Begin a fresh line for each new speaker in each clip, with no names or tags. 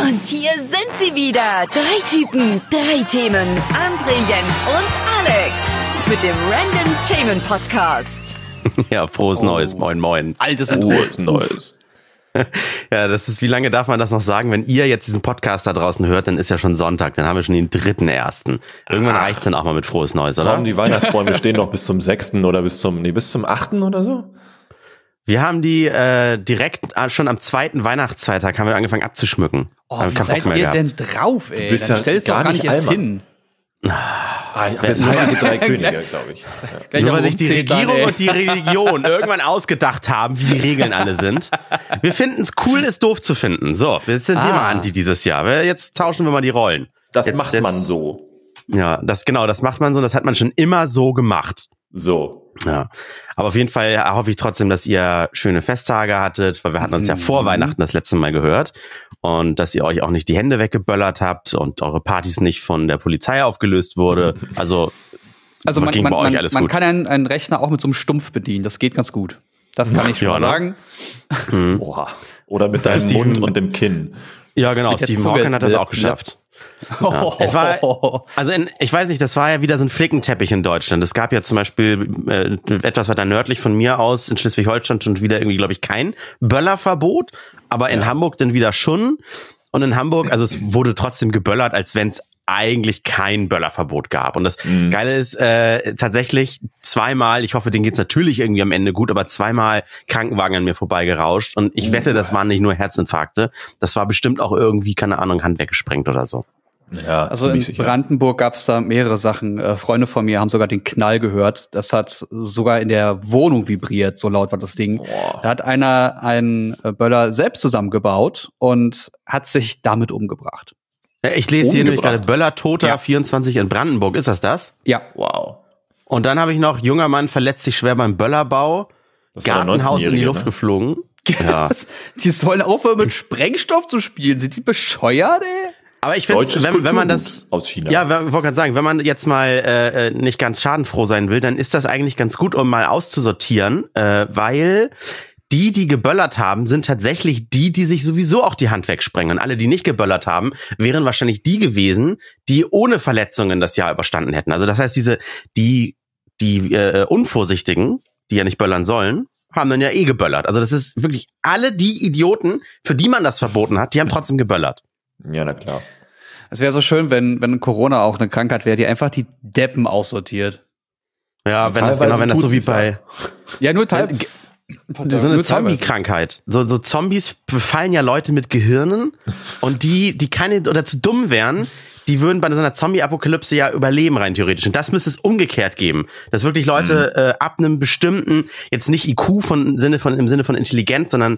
Und hier sind sie wieder. 3 Typen, 3 Themen. André, Jens und Alex. Mit dem Random Themen Podcast.
Ja, frohes Neues. Moin, moin.
Altes Frohes Neues.
Ja, das ist, wie lange darf man das noch sagen? Wenn ihr jetzt diesen Podcast da draußen hört, dann ist ja schon Sonntag. Dann haben wir schon den 3.1. Irgendwann reicht's dann auch mal mit frohes Neues, oder?
Die Weihnachtsbäume stehen noch bis zum 6. oder bis zum 8. oder so?
Wir haben die direkt schon am 2. Weihnachtsfeiertag haben wir angefangen abzuschmücken.
Oh, wie seid ihr denn drauf, ey?
Du bist
Dann
ja
stellst doch gar nicht erst hin.
Das heilige 3 Könige, glaube ich. Ja.
Nur weil sich die Regierung und die Religion irgendwann ausgedacht haben, wie die Regeln alle sind. Wir finden es cool, es doof zu finden. So, jetzt sind wir mal Anti dieses Jahr. Jetzt tauschen wir mal die Rollen.
Das macht man so.
Ja, das macht man so. Das hat man schon immer so gemacht.
So.
Ja, aber auf jeden Fall hoffe ich trotzdem, dass ihr schöne Festtage hattet, weil wir hatten uns ja vor Weihnachten das letzte Mal gehört und dass ihr euch auch nicht die Hände weggeböllert habt und eure Partys nicht von der Polizei aufgelöst wurde. Also
man kann einen Rechner auch mit so einem Stumpf bedienen, das geht ganz gut. Das kann ich schon mal sagen.
Oha. Oder mit deinem Mund und dem Kinn.
Ja, genau, Stephen Hawking hat das auch geschafft. Ja. Es war, ich weiß nicht, das war ja wieder so ein Flickenteppich in Deutschland. Es gab ja zum Beispiel etwas weiter nördlich von mir aus in Schleswig-Holstein schon wieder irgendwie, glaube ich, kein Böllerverbot, aber in Hamburg dann wieder schon. Und in Hamburg, also es wurde trotzdem geböllert, als wenn es eigentlich kein Böllerverbot gab. Und das Geile ist tatsächlich zweimal, ich hoffe, denen geht's natürlich irgendwie am Ende gut, aber zweimal Krankenwagen an mir vorbeigerauscht. Und ich wette, das waren nicht nur Herzinfarkte. Das war bestimmt auch irgendwie, keine Ahnung, Hand weggesprengt oder so.
Ja, also in Brandenburg gab's da mehrere Sachen. Freunde von mir haben sogar den Knall gehört. Das hat sogar in der Wohnung vibriert, so laut war das Ding. Boah. Da hat einer einen Böller selbst zusammengebaut und hat sich damit umgebracht.
Ich lese hier nämlich gerade Böller Toter 24 in Brandenburg. Ist das?
Ja.
Wow.
Und dann habe ich noch, junger Mann verletzt sich schwer beim Böllerbau. Gartenhaus in die Luft geflogen. Ja.
Die sollen aufhören mit Sprengstoff zu spielen. Sind die bescheuert, ey?
Aber ich finde, wenn man das
aus China.
Ja, ich wollte gerade sagen, wenn man jetzt mal nicht ganz schadenfroh sein will, dann ist das eigentlich ganz gut, um mal auszusortieren, weil die geböllert haben, sind tatsächlich die sich sowieso auch die Hand wegsprengen. Und alle, die nicht geböllert haben, wären wahrscheinlich die gewesen, die ohne Verletzungen das Jahr überstanden hätten. Also das heißt, die Unvorsichtigen, die ja nicht böllern sollen, haben dann ja geböllert. Also das ist wirklich alle die Idioten, für die man das verboten hat, die haben trotzdem geböllert.
Ja, na klar.
Es wäre so schön, wenn Corona auch eine Krankheit wäre, die einfach die Deppen aussortiert.
Ja, wenn das so wie bei...
Ja, nur teilweise.
So eine Zombie-Krankheit. So Zombies befallen ja Leute mit Gehirnen und die keine oder zu dumm wären, die würden bei so einer Zombie-Apokalypse ja überleben rein theoretisch. Und das müsste es umgekehrt geben. Dass wirklich Leute ab einem bestimmten, jetzt nicht IQ im Sinne von Intelligenz, sondern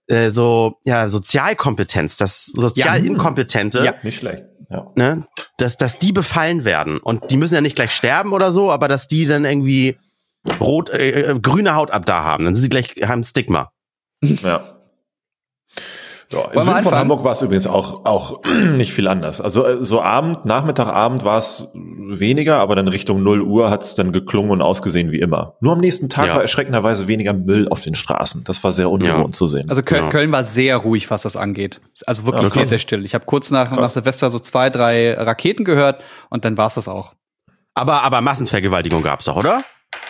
Sozialkompetenz, das Sozialinkompetente.
Ja, nicht schlecht. Ja.
Ne, dass die befallen werden. Und die müssen ja nicht gleich sterben oder so, aber dass die dann irgendwie grüne Haut ab da haben. Dann sind die haben ein Stigma.
Ja. Ja, im Süden von Hamburg war es übrigens auch nicht viel anders. Also so Nachmittag, Abend war es weniger, aber dann Richtung 0 Uhr hat es dann geklungen und ausgesehen wie immer. Nur am nächsten Tag war erschreckenderweise weniger Müll auf den Straßen. Das war sehr ungewohnt zu sehen.
Also Köln war sehr ruhig, was das angeht. Also wirklich sehr, sehr still. Ich habe kurz nach Silvester so 2, 3 Raketen gehört und dann war es das auch.
Aber Massenvergewaltigung gab's doch, oder?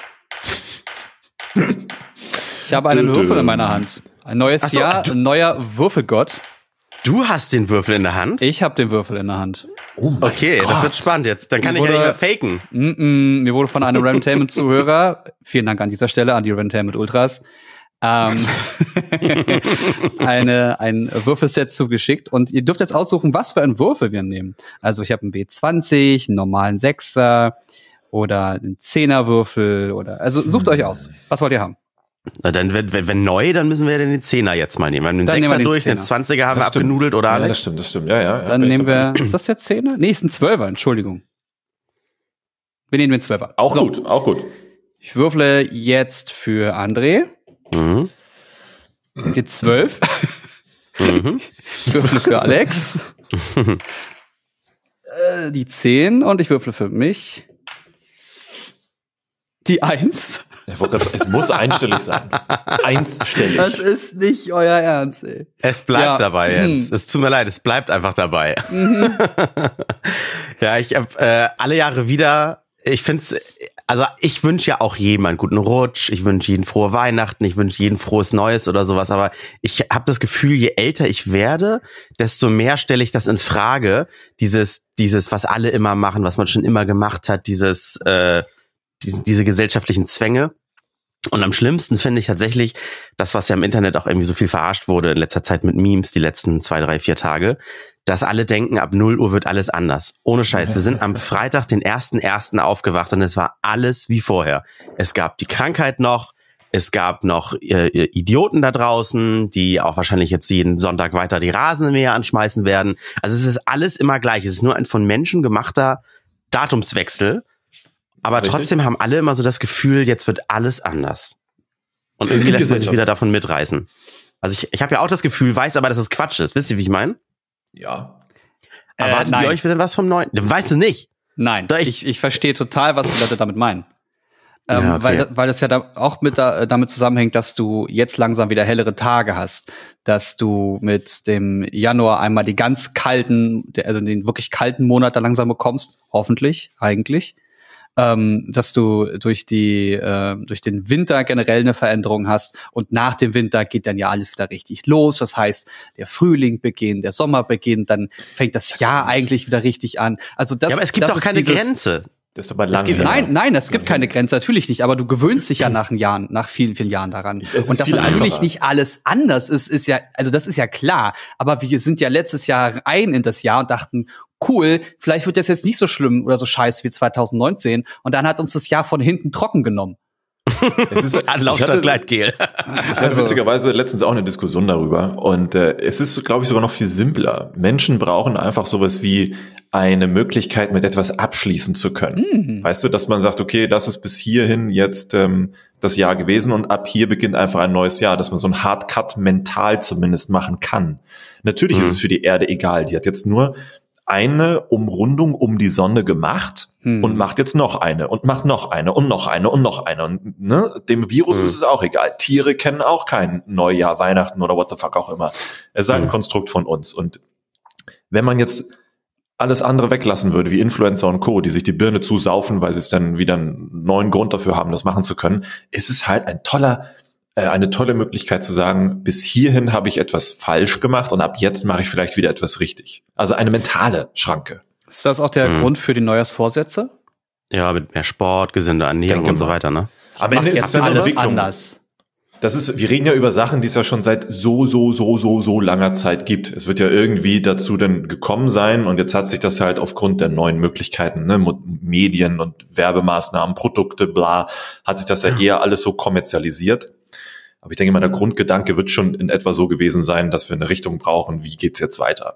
Ich habe einen Würfel in meiner Hand. Ein neues Jahr, ein neuer Würfelgott.
Du hast den Würfel in der Hand?
Ich habe den Würfel in der Hand.
Oh mein Gott. Das wird spannend jetzt. Dann kann ich ja nicht mehr faken.
Mir wurde von einem Randomtainment-Zuhörer, vielen Dank an dieser Stelle an die Randomtainment Ultras, ein Würfelset zugeschickt. Und ihr dürft jetzt aussuchen, was für einen Würfel wir nehmen. Also ich habe einen W20, einen normalen 6er oder einen 10er-Würfel also sucht euch aus. Was wollt ihr haben?
Na dann, wenn neu, dann müssen wir den 10er jetzt mal nehmen. Den 6er durch, den 20er haben wir abgenudelt, oder?
Ja, das stimmt. Ja.
Dann nehmen wir, ist das der 10er? Nee, ist ein 12er, Entschuldigung. Wir nehmen den 12er.
Auch gut.
Ich würfle jetzt für André. Die 12. Ich würfle für Alex. Die 10 und ich würfle für mich die 1.
Es muss einstellig sein. Einstellig.
Das ist nicht euer Ernst, ey.
Es bleibt dabei, Jens. Es tut mir leid, es bleibt einfach dabei. Ja, ich habe alle Jahre wieder, ich find's, also ich wünsche ja auch jedem einen guten Rutsch, ich wünsche jedem frohe Weihnachten, ich wünsche jedem frohes Neues oder sowas, aber ich habe das Gefühl, je älter ich werde, desto mehr stelle ich das in Frage, dieses, was alle immer machen, was man schon immer gemacht hat, diese gesellschaftlichen Zwänge. Und am schlimmsten finde ich tatsächlich das, was ja im Internet auch irgendwie so viel verarscht wurde in letzter Zeit mit Memes, die letzten 2, 3, 4 Tage, dass alle denken, ab 0 Uhr wird alles anders. Ohne Scheiß. Wir sind am Freitag, den 1.1. aufgewacht und es war alles wie vorher. Es gab die Krankheit noch, es gab noch Idioten da draußen, die auch wahrscheinlich jetzt jeden Sonntag weiter die Rasenmäher anschmeißen werden. Also es ist alles immer gleich. Es ist nur ein von Menschen gemachter Datumswechsel. Aber richtig? Trotzdem haben alle immer so das Gefühl, jetzt wird alles anders. Und irgendwie lässt man sich wieder davon mitreißen. Also ich habe ja auch das Gefühl, weiß aber, dass es Quatsch ist. Wisst ihr, wie ich meine?
Ja.
Erwartet ihr euch denn was vom Neuen? Weißt du nicht?
Nein, ich verstehe total, was die Leute damit meinen. Ja, okay. Weil das ja da auch damit zusammenhängt, dass du jetzt langsam wieder hellere Tage hast, dass du mit dem Januar einmal die ganz kalten, also den wirklich kalten Monat da langsam bekommst, hoffentlich, eigentlich. Dass du durch den Winter generell eine Veränderung hast und nach dem Winter geht dann ja alles wieder richtig los. Das heißt, der Frühling beginnt, der Sommer beginnt, dann fängt das Jahr eigentlich wieder richtig an. Also das,
ja, aber es gibt doch keine Grenze.
Das ist aber lang.
Nein, es gibt keine Grenze, natürlich nicht. Aber du gewöhnst dich ja nach vielen, vielen Jahren daran. Und dass natürlich nicht alles anders ist ja, also das ist ja klar. Aber wir sind ja letztes Jahr rein in das Jahr und dachten, cool, vielleicht wird das jetzt nicht so schlimm oder so scheiße wie 2019. Und dann hat uns das Jahr von hinten trocken genommen.
Es ist Anlauf statt Gleitgel.
Ich hatte witzigerweise letztens auch eine Diskussion darüber. Und es ist, glaube ich, sogar noch viel simpler. Menschen brauchen einfach sowas wie eine Möglichkeit, mit etwas abschließen zu können. Weißt du, dass man sagt, okay, das ist bis hierhin jetzt das Jahr gewesen und ab hier beginnt einfach ein neues Jahr, dass man so einen Hardcut mental zumindest machen kann. Natürlich ist es für die Erde egal. Die hat jetzt nur eine Umrundung um die Sonne gemacht und macht jetzt noch eine und macht noch eine und noch eine und noch eine. Und dem Virus ist es auch egal. Tiere kennen auch kein Neujahr, Weihnachten oder what the fuck auch immer. Es ist ein Konstrukt von uns. Und wenn man jetzt alles andere weglassen würde, wie Influencer und Co., die sich die Birne zusaufen, weil sie es dann wieder einen neuen Grund dafür haben, das machen zu können, ist es halt eine tolle Möglichkeit zu sagen, bis hierhin habe ich etwas falsch gemacht und ab jetzt mache ich vielleicht wieder etwas richtig. Also eine mentale Schranke.
Ist das auch der Grund für die Neujahrsvorsätze?
Ja, mit mehr Sport, gesünder Ernährung und so weiter, ne?
Am Ende ist das
alles anders.
Wir reden ja über Sachen, die es ja schon seit so langer Zeit gibt. Es wird ja irgendwie dazu dann gekommen sein und jetzt hat sich das halt aufgrund der neuen Möglichkeiten, ne, Medien und Werbemaßnahmen, Produkte, bla, hat sich das ja eher alles so kommerzialisiert. Aber ich denke mal, der Grundgedanke wird schon in etwa so gewesen sein, dass wir eine Richtung brauchen, wie geht's jetzt weiter?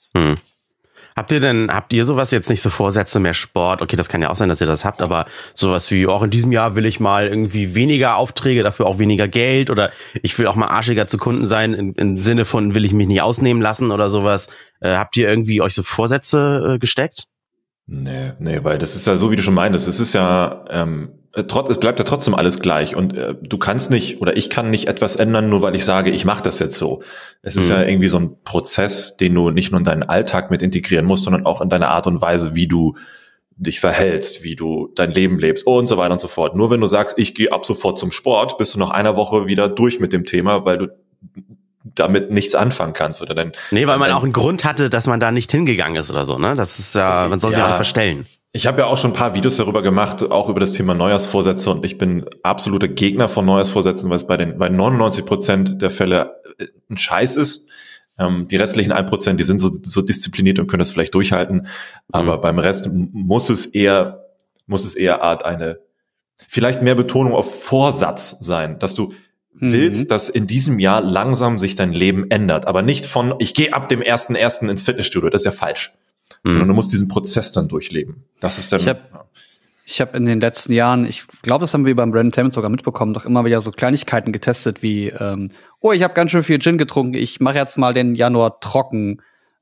Habt ihr sowas jetzt nicht so Vorsätze, mehr Sport? Okay, das kann ja auch sein, dass ihr das habt, aber sowas wie, auch in diesem Jahr will ich mal irgendwie weniger Aufträge, dafür auch weniger Geld oder ich will auch mal arschiger zu Kunden sein, im Sinne von will ich mich nicht ausnehmen lassen oder sowas. Habt ihr irgendwie euch so Vorsätze gesteckt?
Nee, weil das ist ja so, wie du schon meintest, es ist ja, es bleibt ja trotzdem alles gleich und du kannst nicht oder ich kann nicht etwas ändern, nur weil ich sage, ich mache das jetzt so. Es ist ja irgendwie so ein Prozess, den du nicht nur in deinen Alltag mit integrieren musst, sondern auch in deine Art und Weise, wie du dich verhältst, wie du dein Leben lebst und so weiter und so fort. Nur wenn du sagst, ich gehe ab sofort zum Sport, bist du nach einer Woche wieder durch mit dem Thema, weil du damit nichts anfangen kannst oder dann.
Nee, weil man auch einen Grund hatte, dass man da nicht hingegangen ist oder so, ne? Das ist ja, man soll sich auch nicht verstellen.
Ich habe ja auch schon ein paar Videos darüber gemacht, auch über das Thema Neujahrsvorsätze und ich bin absoluter Gegner von Neujahrsvorsätzen, weil es bei 99% der Fälle ein Scheiß ist. Die restlichen 1%, die sind so diszipliniert und können das vielleicht durchhalten, aber beim Rest muss es eher Art eine, vielleicht mehr Betonung auf Vorsatz sein, dass du willst, dass in diesem Jahr langsam sich dein Leben ändert, aber nicht von, ich gehe ab dem 1.1. ins Fitnessstudio, das ist ja falsch. Sondern du musst diesen Prozess dann durchleben. Das ist dann.
Ich hab in den letzten Jahren, ich glaube, das haben wir beim Brandon Tammons sogar mitbekommen, doch immer wieder so Kleinigkeiten getestet wie, ich habe ganz schön viel Gin getrunken, ich mache jetzt mal den Januar trocken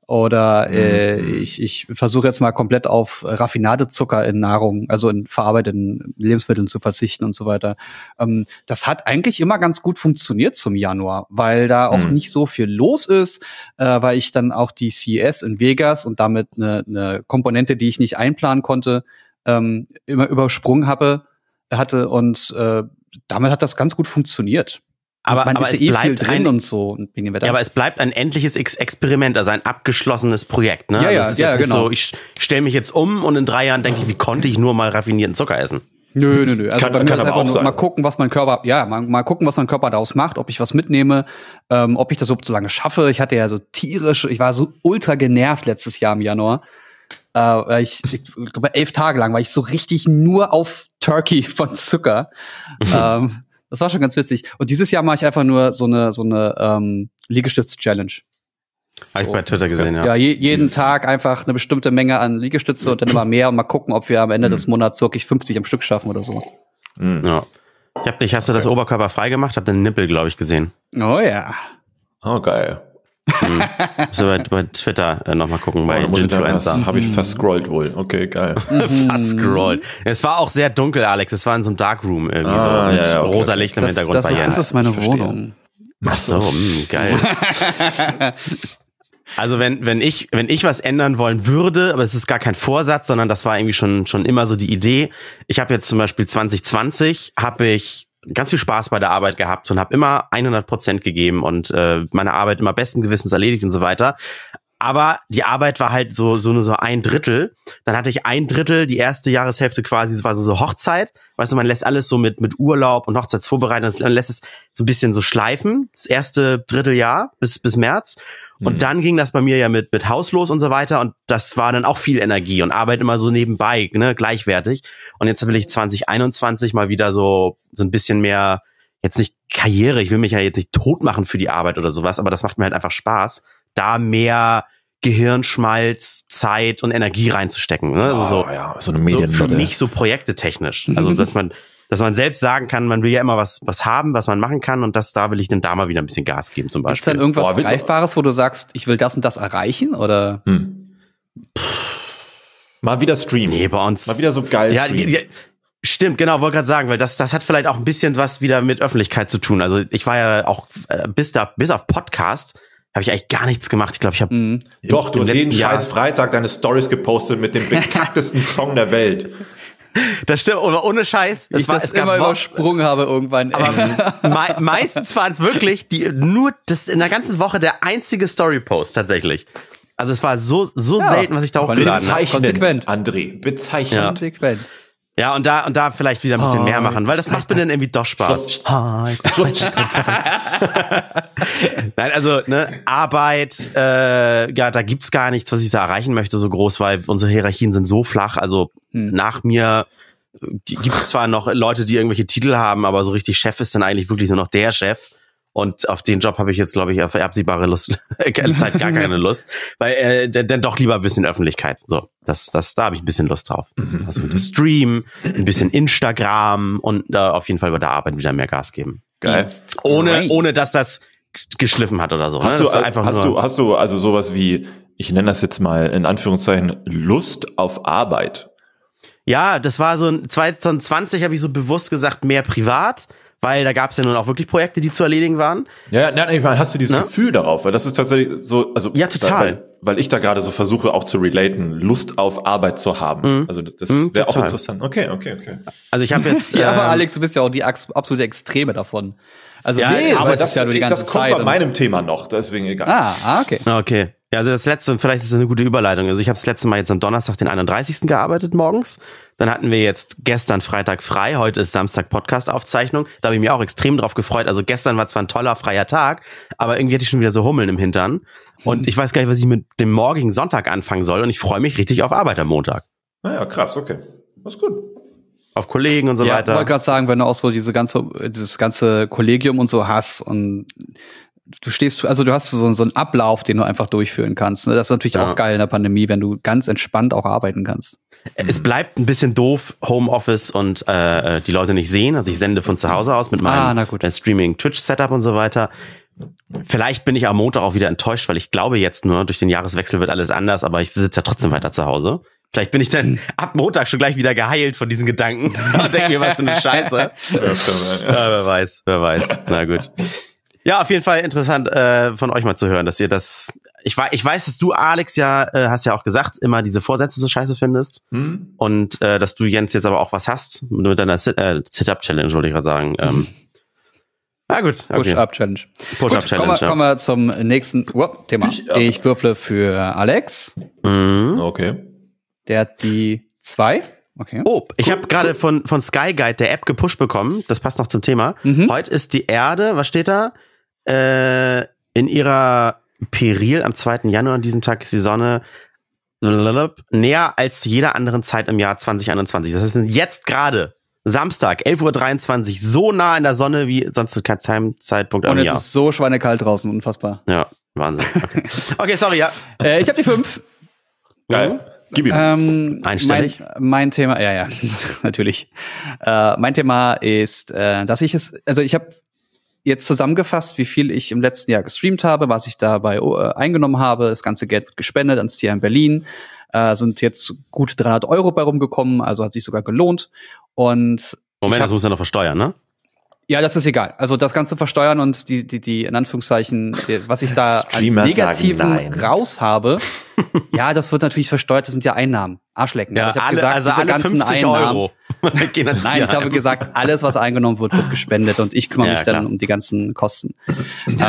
Oder ich versuche jetzt mal komplett auf Raffinadezucker in Nahrung, also in verarbeiteten Lebensmitteln zu verzichten und so weiter. Das hat eigentlich immer ganz gut funktioniert zum Januar, weil da auch nicht so viel los ist, weil ich dann auch die CES in Vegas und damit eine Komponente, die ich nicht einplanen konnte, immer übersprungen hatte und damit hat das ganz gut funktioniert.
Aber
ist
es
ja
bleibt
viel drin und so.
Ja, aber es bleibt ein endliches Experiment, also ein abgeschlossenes Projekt. Ne?
Ja,
also es ist jetzt nicht
genau.
so, ich stelle mich jetzt um und in 3 Jahren denke ich, wie konnte ich nur mal raffinierten Zucker essen?
Nö. Also bei mir
kann
ist
aber
einfach
auch
nur
sein.
mal gucken, was mein Körper, mal gucken, was mein Körper daraus macht, ob ich was mitnehme, ob ich das überhaupt so lange schaffe. Ich war so ultra genervt letztes Jahr im Januar. Ich glaube 11 Tage lang war ich so richtig nur auf Turkey von Zucker. Das war schon ganz witzig. Und dieses Jahr mache ich einfach nur so eine Liegestütz-Challenge.
Habe ich bei Twitter gesehen, ja.
Ja, jeden Tag einfach eine bestimmte Menge an Liegestütze und dann immer mehr und mal gucken, ob wir am Ende des Monats wirklich 50 am Stück schaffen oder so.
Ja. Hast du das Oberkörper frei gemacht? Hab den Nippel, glaube ich, gesehen.
Oh ja.
Oh, geil.
So bei Twitter nochmal gucken, bei
Influencer. Habe ich verscrollt wohl. Okay, geil.
Verscrollt. Es war auch sehr dunkel, Alex. Es war in so einem Darkroom irgendwie mit rosa Licht im Hintergrund.
Das ist meine Wohnung.
Ach so, geil. Also wenn ich was ändern wollen würde, aber es ist gar kein Vorsatz, sondern das war irgendwie schon immer so die Idee. Ich habe jetzt zum Beispiel 2020 habe ich ganz viel Spaß bei der Arbeit gehabt und habe immer 100% gegeben und meine Arbeit immer besten Gewissens erledigt und so weiter. Aber die Arbeit war halt so nur so 1/3. Dann hatte ich 1/3, die erste Jahreshälfte quasi, das war so Hochzeit. Weißt du, man lässt alles so mit Urlaub und Hochzeitsvorbereitung, man lässt es so ein bisschen so schleifen, das erste Dritteljahr bis März. Und dann ging das bei mir ja mit Haus los und so weiter. Und das war dann auch viel Energie und Arbeit immer so nebenbei, ne, gleichwertig. Und jetzt will ich 2021 mal wieder so ein bisschen mehr, jetzt nicht Karriere, ich will mich ja jetzt nicht tot machen für die Arbeit oder sowas, aber das macht mir halt einfach Spaß, da mehr Gehirnschmalz, Zeit und Energie reinzustecken. Ne? Also
so eine Medienmodell.
So für mich so projektetechnisch. Also, dass man selbst sagen kann, man will ja immer was haben, was man machen kann und da will ich dann da mal wieder ein bisschen Gas geben zum Beispiel.
Ist dann irgendwas Greifbares, wo du sagst, ich will das und das erreichen, oder?
Mal wieder streamen.
Nee, bei uns.
Mal wieder so geil streamen.
Ja, stimmt, genau, wollte gerade sagen, weil das hat vielleicht auch ein bisschen was wieder mit Öffentlichkeit zu tun. Also ich war ja auch bis auf Podcast habe ich eigentlich gar nichts gemacht. Ich glaube, ich habe
Doch, du hast jeden scheiß Freitag deine Stories gepostet mit dem bekacktesten Song der Welt.
Das stimmt, oder ohne Scheiß.
Es gab immer übersprungen habe irgendwann.
Aber meistens waren es wirklich das in der ganzen Woche der einzige Story-Post tatsächlich. Also es war so selten, was ich da hochgeladen habe.
Konsequent, André. Bezeichnend.
Ja.
Konsequent.
Ja, und da vielleicht wieder ein bisschen mehr machen, weil das macht mir dann irgendwie doch Spaß. Nein, also, Arbeit, da gibt's gar nichts, was ich da erreichen möchte, so groß, weil unsere Hierarchien sind so flach. Also, nach mir gibt's zwar noch Leute, die irgendwelche Titel haben, aber so richtig Chef ist dann eigentlich wirklich nur noch der Chef. Und auf den Job habe ich jetzt, glaube ich, auf absehbare Zeit gar keine Lust, weil dann doch lieber ein bisschen Öffentlichkeit. So, da habe ich ein bisschen Lust drauf. Also Stream, ein bisschen Instagram und auf jeden Fall bei der Arbeit wieder mehr Gas geben.
Geil.
Ohne dass das geschliffen hat oder so.
Hast du also sowas wie, ich nenne das jetzt mal in Anführungszeichen, Lust auf Arbeit?
Ja, das war so 2020 habe ich so bewusst gesagt, mehr privat. Weil da gab es ja nun auch wirklich Projekte, die zu erledigen waren.
Ja, ich meine, hast du dieses Gefühl darauf? Weil das ist tatsächlich so, also
ja, total.
Weil ich da gerade so versuche auch zu relaten, Lust auf Arbeit zu haben. Also das wäre auch interessant. Okay.
Also ich habe jetzt.
Ja, aber Alex, du bist ja auch die absolute Extreme davon. Also
aber
das ist ja nur die ganze Zeit.
Das kommt bei meinem Thema noch, deswegen egal.
Okay. Okay. Ja, also das letzte, vielleicht ist das eine gute Überleitung. Also ich habe das letzte Mal jetzt am Donnerstag, den 31. gearbeitet morgens. Dann hatten wir jetzt gestern Freitag frei. Heute ist Samstag Podcast-Aufzeichnung. Da habe ich mich auch extrem drauf gefreut. Also gestern war zwar ein toller freier Tag, aber irgendwie hatte ich schon wieder so Hummeln im Hintern. Und ich weiß gar nicht, was ich mit dem morgigen Sonntag anfangen soll. Und ich freue mich richtig auf Arbeit am Montag.
Naja, krass, okay. Das ist gut.
Auf Kollegen und so weiter.
Ich wollte gerade sagen, wenn du auch so dieses ganze Kollegium und so hast und du hast so einen Ablauf, den du einfach durchführen kannst. Ne? Das ist natürlich auch geil in der Pandemie, wenn du ganz entspannt auch arbeiten kannst.
Es bleibt ein bisschen doof, Homeoffice und die Leute nicht sehen. Also ich sende von zu Hause aus mit meinem Streaming-Twitch-Setup und so weiter. Vielleicht bin ich am Montag auch wieder enttäuscht, weil ich glaube jetzt nur, durch den Jahreswechsel wird alles anders, aber ich sitze ja trotzdem weiter zu Hause. Vielleicht bin ich dann ab Montag schon gleich wieder geheilt von diesen Gedanken und denke mir, was für eine Scheiße. Wer weiß. Na gut. Ja, auf jeden Fall interessant von euch mal zu hören, dass ihr das... Ich weiß, dass du, Alex, ja, hast ja auch gesagt, immer diese Vorsätze so scheiße findest. Und dass du, Jens, jetzt aber auch was hast mit deiner Sit-Up-Challenge, wollte ich gerade sagen. Na gut. Okay.
Push-Up-Challenge.
Push-Up-Challenge.
Kommen wir zum nächsten Thema. Ich würfle für Alex.
Okay.
Der hat die 2. Okay.
Oh, ich habe gerade von Sky Guide der App gepusht bekommen. Das passt noch zum Thema. Heute ist die Erde, was steht da? In ihrer Peril am 2. Januar, an diesem Tag ist die Sonne näher als zu jeder anderen Zeit im Jahr 2021. Das ist jetzt gerade Samstag, 11:23 Uhr, so nah an der Sonne wie sonst zu keinem Zeitpunkt im Jahr.
Und es ist so schweinekalt draußen, unfassbar.
Ja, Wahnsinn. Okay, sorry, ja.
Ich habe die 5.
Geil. Gib ihm.
Einstellig.
Mein Thema, ja, natürlich. Mein Thema ist, dass ich habe jetzt zusammengefasst, wie viel ich im letzten Jahr gestreamt habe, was ich dabei eingenommen habe. Das ganze Geld wird gespendet ans Tier in Berlin. Sind jetzt gut 300 € bei rumgekommen, also hat sich sogar gelohnt. Und
Moment, das muss ja noch versteuern, ne?
Ja, das ist egal. Also das Ganze versteuern und die in Anführungszeichen, was ich da an Negativen raus habe, ja, das wird natürlich versteuert, das sind ja Einnahmen. Arschlecken.
Ja,
ich habe gesagt,
also alle
ganzen
50
Einnahmen,
€ gehen ans
Nein, ich habe gesagt, alles, was eingenommen wird, wird gespendet und ich kümmere mich dann um die ganzen Kosten. Jetzt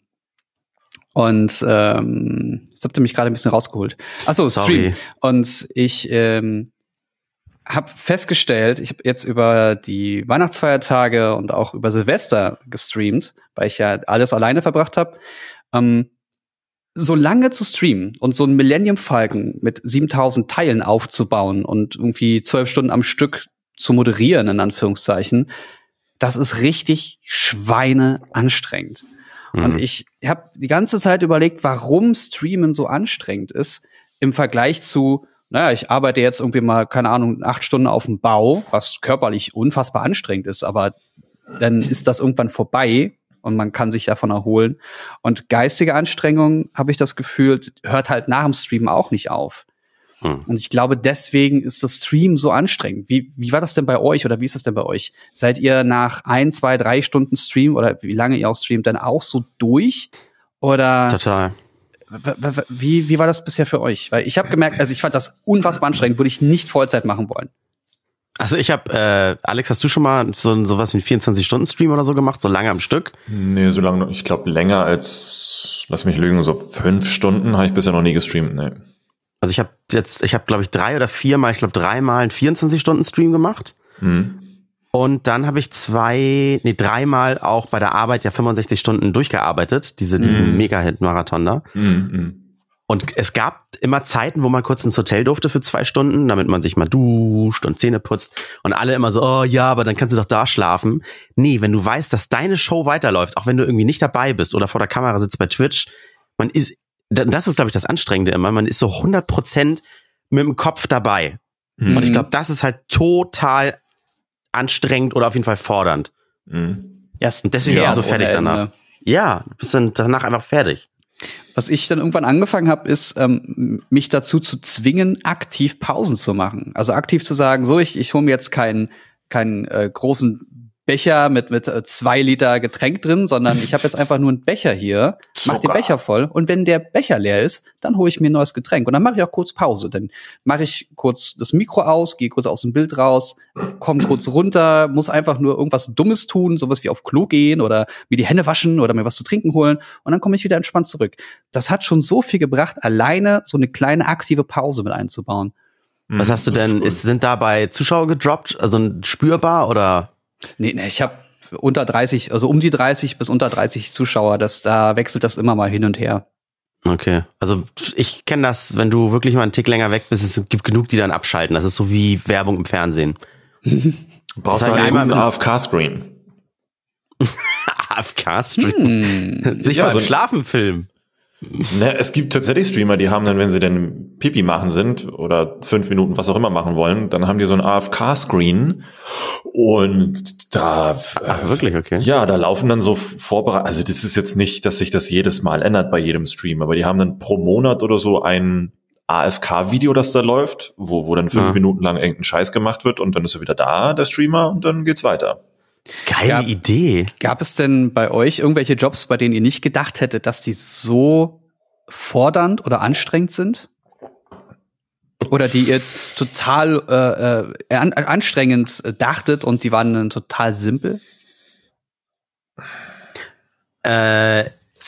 habt ihr mich gerade ein bisschen rausgeholt. Achso, Stream. Und ich habe festgestellt, ich habe jetzt über die Weihnachtsfeiertage und auch über Silvester gestreamt, weil ich ja alles alleine verbracht habe. So lange zu streamen und so ein Millennium Falcon mit 7000 Teilen aufzubauen und irgendwie 12 Stunden am Stück zu moderieren, in Anführungszeichen, das ist richtig schweineanstrengend. Und ich habe die ganze Zeit überlegt, warum Streamen so anstrengend ist im Vergleich zu, naja, ich arbeite jetzt irgendwie mal, keine Ahnung, 8 Stunden auf dem Bau, was körperlich unfassbar anstrengend ist, aber dann ist das irgendwann vorbei und man kann sich davon erholen. Und geistige Anstrengung, habe ich das Gefühl, hört halt nach dem Stream auch nicht auf. Und ich glaube, deswegen ist das Stream so anstrengend. Wie war das denn bei euch oder wie ist das denn bei euch? Seid ihr nach 1, 2, 3 Stunden Stream oder wie lange ihr auch streamt, dann auch so durch? Oder
total.
Wie war das bisher für euch? Weil ich habe gemerkt, also ich fand das unfassbar anstrengend, würde ich nicht Vollzeit machen wollen.
Also ich habe, Alex, hast du schon mal sowas wie 24-Stunden-Stream oder so gemacht, so lange am Stück?
Nee, so lange, ich glaube länger als, lass mich lügen, so 5 Stunden habe ich bisher noch nie gestreamt, nee.
Also ich habe glaube ich 3 oder 4 Mal, ich glaube 3 Mal einen 24-Stunden-Stream gemacht. Und dann habe ich 3 Mal auch bei der Arbeit ja 65 Stunden durchgearbeitet, diesen Mega-Hit-Marathon da. Und es gab immer Zeiten, wo man kurz ins Hotel durfte für 2 Stunden, damit man sich mal duscht und Zähne putzt. Und alle immer so, oh ja, aber dann kannst du doch da schlafen. Nee, wenn du weißt, dass deine Show weiterläuft, auch wenn du irgendwie nicht dabei bist oder vor der Kamera sitzt bei Twitch, das ist, glaube ich, das Anstrengende immer. Man ist so 100% mit dem Kopf dabei. Und ich glaube, das ist halt total anstrengend oder auf jeden Fall fordernd.
Ja,
und deswegen bist du so fertig danach. Ja, du bist dann danach einfach fertig.
Was ich dann irgendwann angefangen habe, ist, mich dazu zu zwingen, aktiv Pausen zu machen. Also aktiv zu sagen, so, ich hole mir jetzt keinen großen Becher mit 2 Liter Getränk drin, sondern ich habe jetzt einfach nur einen Becher hier, mach den Becher voll und wenn der Becher leer ist, dann hole ich mir ein neues Getränk und dann mache ich auch kurz Pause. Dann mache ich kurz das Mikro aus, gehe kurz aus dem Bild raus, komme kurz runter, muss einfach nur irgendwas Dummes tun, sowas wie auf Klo gehen oder mir die Hände waschen oder mir was zu trinken holen und dann komme ich wieder entspannt zurück. Das hat schon so viel gebracht, alleine so eine kleine aktive Pause mit einzubauen.
Was hast du denn, sind dabei Zuschauer gedroppt, also spürbar oder?
Nee, ich habe unter 30, also um die 30 bis unter 30 Zuschauer, da wechselt das immer mal hin und her.
Okay, also ich kenne das, wenn du wirklich mal einen Tick länger weg bist, es gibt genug, die dann abschalten. Das ist so wie Werbung im Fernsehen.
Brauchst du einmal einen AFK-Screen.
AFK-Screen? Sich beim Schlafen filmen.
Ne, es gibt tatsächlich Streamer, die haben dann, wenn sie dann Pipi machen sind oder 5 Minuten was auch immer machen wollen, dann haben die so einen AFK-Screen und da
wirklich, okay.
Ja, da laufen dann so Vorbereitungen. Also das ist jetzt nicht, dass sich das jedes Mal ändert bei jedem Stream, aber die haben dann pro Monat oder so ein AFK-Video, das da läuft, wo dann 5 Minuten lang irgendein Scheiß gemacht wird und dann ist er wieder da, der Streamer, und dann geht's weiter.
Geile Idee.
Gab es denn bei euch irgendwelche Jobs, bei denen ihr nicht gedacht hättet, dass die so fordernd oder anstrengend sind? Oder die ihr total anstrengend dachtet und die waren dann total simpel?
Also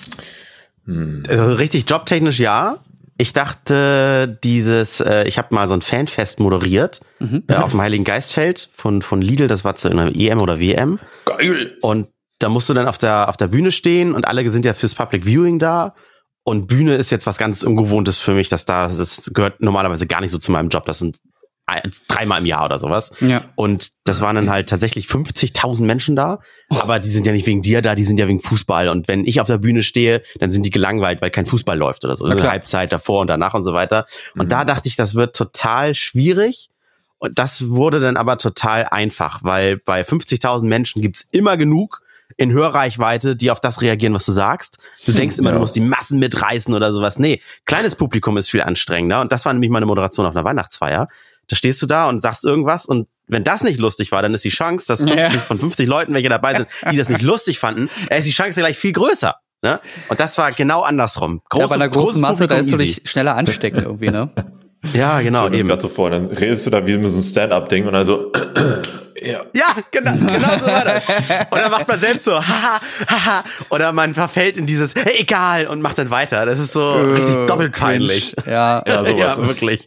richtig jobtechnisch ja. Ich dachte, ich habe mal so ein Fanfest moderiert auf dem Heiligen Geistfeld von Lidl, das war zu einer EM oder WM.
Geil!
Und da musst du dann auf der Bühne stehen und alle sind ja fürs Public Viewing da. Und Bühne ist jetzt was ganz Ungewohntes für mich, das gehört normalerweise gar nicht so zu meinem Job. Das sind 3-mal im Jahr oder sowas. Ja. Und das waren dann halt tatsächlich 50.000 Menschen da. Aber die sind ja nicht wegen dir da, die sind ja wegen Fußball. Und wenn ich auf der Bühne stehe, dann sind die gelangweilt, weil kein Fußball läuft oder so. Eine Halbzeit davor und danach und so weiter. Und da dachte ich, das wird total schwierig. Und das wurde dann aber total einfach, weil bei 50.000 Menschen gibt's immer genug in Hörreichweite, die auf das reagieren, was du sagst. Du denkst immer, du musst die Massen mitreißen oder sowas. Nee, kleines Publikum ist viel anstrengender. Und das war nämlich meine Moderation auf einer Weihnachtsfeier. Da stehst du da und sagst irgendwas und wenn das nicht lustig war, dann ist die Chance, dass 50 von 50 Leuten, welche dabei sind, die das nicht lustig fanden, ist die Chance gleich viel größer. Ne? Und das war genau andersrum.
Bei einer großen Masse, da ist du dich schneller anstecken irgendwie, ne?
Ja, genau.
Ich gerade so vor, dann redest du da wie mit so einem Stand-up-Ding und also
ja, genau so war das. Und dann macht man selbst so, haha, oder man verfällt in dieses, hey, egal, und macht dann weiter. Das ist so richtig doppelt peinlich.
Ja,
sowas. Ja, wirklich.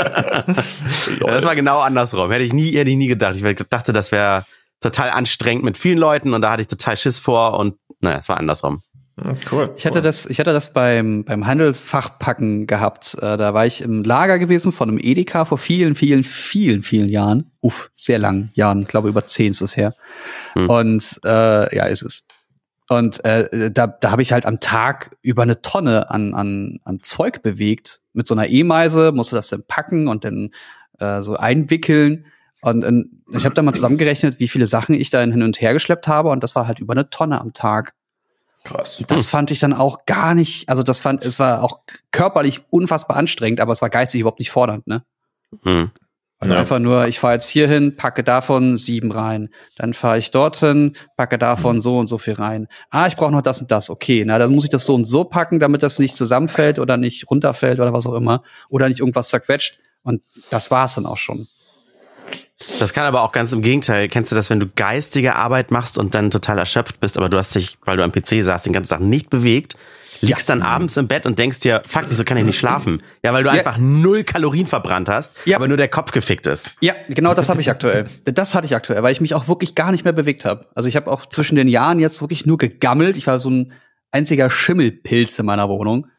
Das war genau andersrum. Hätte ich nie gedacht. Ich dachte, das wäre total anstrengend mit vielen Leuten und da hatte ich total Schiss vor und naja, es war andersrum.
Cool. Ich hatte das beim Handelfachpacken gehabt. Da war ich im Lager gewesen von einem Edeka vor vielen Jahren. Sehr langen Jahren. Ich glaube, über 10 ist es her. Und ist es. Und da habe ich halt am Tag über eine Tonne an Zeug bewegt. Mit so einer E-Meise musste das dann packen und dann so einwickeln. Und ich habe da mal zusammengerechnet, wie viele Sachen ich da hin und her geschleppt habe. Und das war halt über eine Tonne am Tag.
Krass.
Das fand ich dann auch gar nicht, also es war auch körperlich unfassbar anstrengend, aber es war geistig überhaupt nicht fordernd, ne? Also einfach nur, ich fahre jetzt hier hin, packe davon 7 rein, dann fahre ich dorthin, packe davon so und so viel rein. Ich brauche noch das und das, okay, dann muss ich das so und so packen, damit das nicht zusammenfällt oder nicht runterfällt oder was auch immer oder nicht irgendwas zerquetscht und das war's dann auch schon.
Das kann aber auch ganz im Gegenteil. Kennst du das, wenn du geistige Arbeit machst und dann total erschöpft bist, aber du hast dich, weil du am PC saßt, den ganzen Tag nicht bewegt, liegst dann abends im Bett und denkst dir, fuck, wieso kann ich nicht schlafen? Ja, weil du einfach 0 Kalorien verbrannt hast, aber nur der Kopf gefickt ist.
Ja, genau das habe ich aktuell. Das hatte ich aktuell, weil ich mich auch wirklich gar nicht mehr bewegt habe. Also ich habe auch zwischen den Jahren jetzt wirklich nur gegammelt. Ich war so ein einziger Schimmelpilz in meiner Wohnung.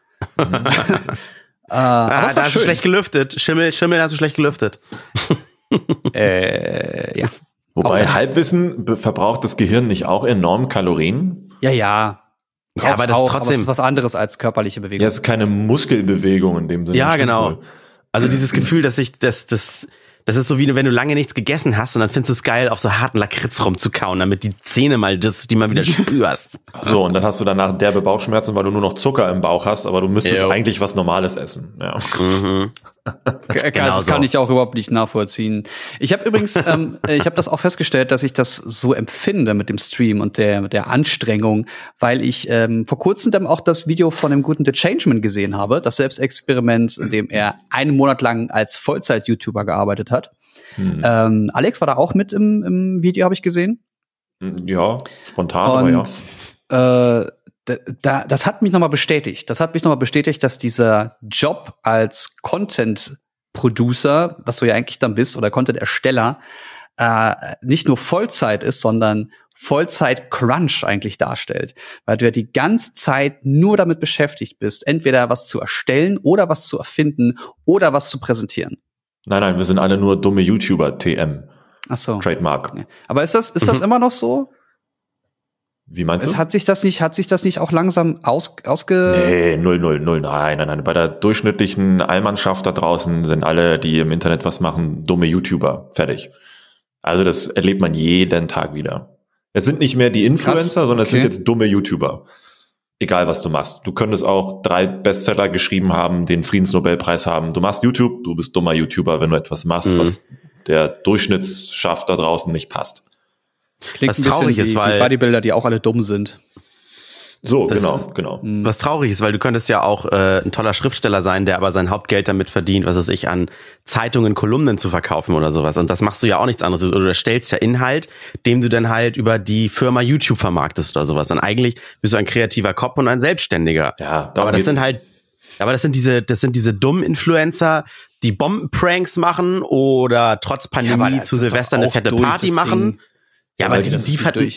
Da hast du schlecht gelüftet. Schimmel hast du schlecht gelüftet.
Ja.
Wobei Halbwissen verbraucht das Gehirn nicht auch enorm Kalorien?
Ja,
aber das ist trotzdem
aber es ist was anderes als körperliche Bewegung.
Ja, es ist keine Muskelbewegung in dem Sinne.
Ja, genau. Wohl. Also dieses Gefühl, dass das ist so wie wenn du lange nichts gegessen hast und dann findest du es geil, auf so harten Lakritz rumzukauen, damit die Zähne die mal wieder spürst.
So, und dann hast du danach derbe Bauchschmerzen, weil du nur noch Zucker im Bauch hast, aber du müsstest eigentlich was Normales essen. Ja.
Das kann ich auch überhaupt nicht nachvollziehen. Ich habe übrigens, ich habe das auch festgestellt, dass ich das so empfinde mit dem Stream und der Anstrengung, weil ich vor kurzem dann auch das Video von dem guten The Changeman gesehen habe, das Selbstexperiment, in dem er 1 Monat lang als Vollzeit-YouTuber gearbeitet hat. Alex war da auch mit im Video, habe ich gesehen.
Ja, spontan, aber ja.
Das hat mich nochmal bestätigt. Dass dieser Job als Content-Producer, was du ja eigentlich dann bist, oder Content-Ersteller, nicht nur Vollzeit ist, sondern Vollzeit-Crunch eigentlich darstellt. Weil du ja die ganze Zeit nur damit beschäftigt bist, entweder was zu erstellen oder was zu erfinden oder was zu präsentieren.
Nein, wir sind alle nur dumme YouTuber, TM.
Ach so.
Trademark.
Okay. Aber ist das immer noch so?
Wie meinst du?
Hat sich das nicht auch langsam
Nee, 0. Nein. Bei der durchschnittlichen Allmannschaft da draußen sind alle, die im Internet was machen, dumme YouTuber. Fertig. Also das erlebt man jeden Tag wieder. Es sind nicht mehr die Influencer, sondern es sind jetzt dumme YouTuber. Egal, was du machst. Du könntest auch 3 Bestseller geschrieben haben, den Friedensnobelpreis haben. Du machst YouTube, du bist dummer YouTuber, wenn du etwas machst, was der Durchschnittsschaft da draußen nicht passt.
Klingt was traurig ist, weil die Bodybuilder, die auch alle dumm sind.
So, genau.
Was traurig ist, weil du könntest ja auch ein toller Schriftsteller sein, der aber sein Hauptgeld damit verdient, was weiß ich, an Zeitungen, Kolumnen zu verkaufen oder sowas. Und das machst du ja auch nichts anderes. Oder du stellst ja Inhalt, den du dann halt über die Firma YouTube vermarktest oder sowas. Und eigentlich bist du ein kreativer Kopf und ein Selbstständiger.
Ja,
aber das sind diese dummen Influencer, die Bombenpranks machen oder trotz Pandemie zu Silvester eine fette Party machen. Ja, aber die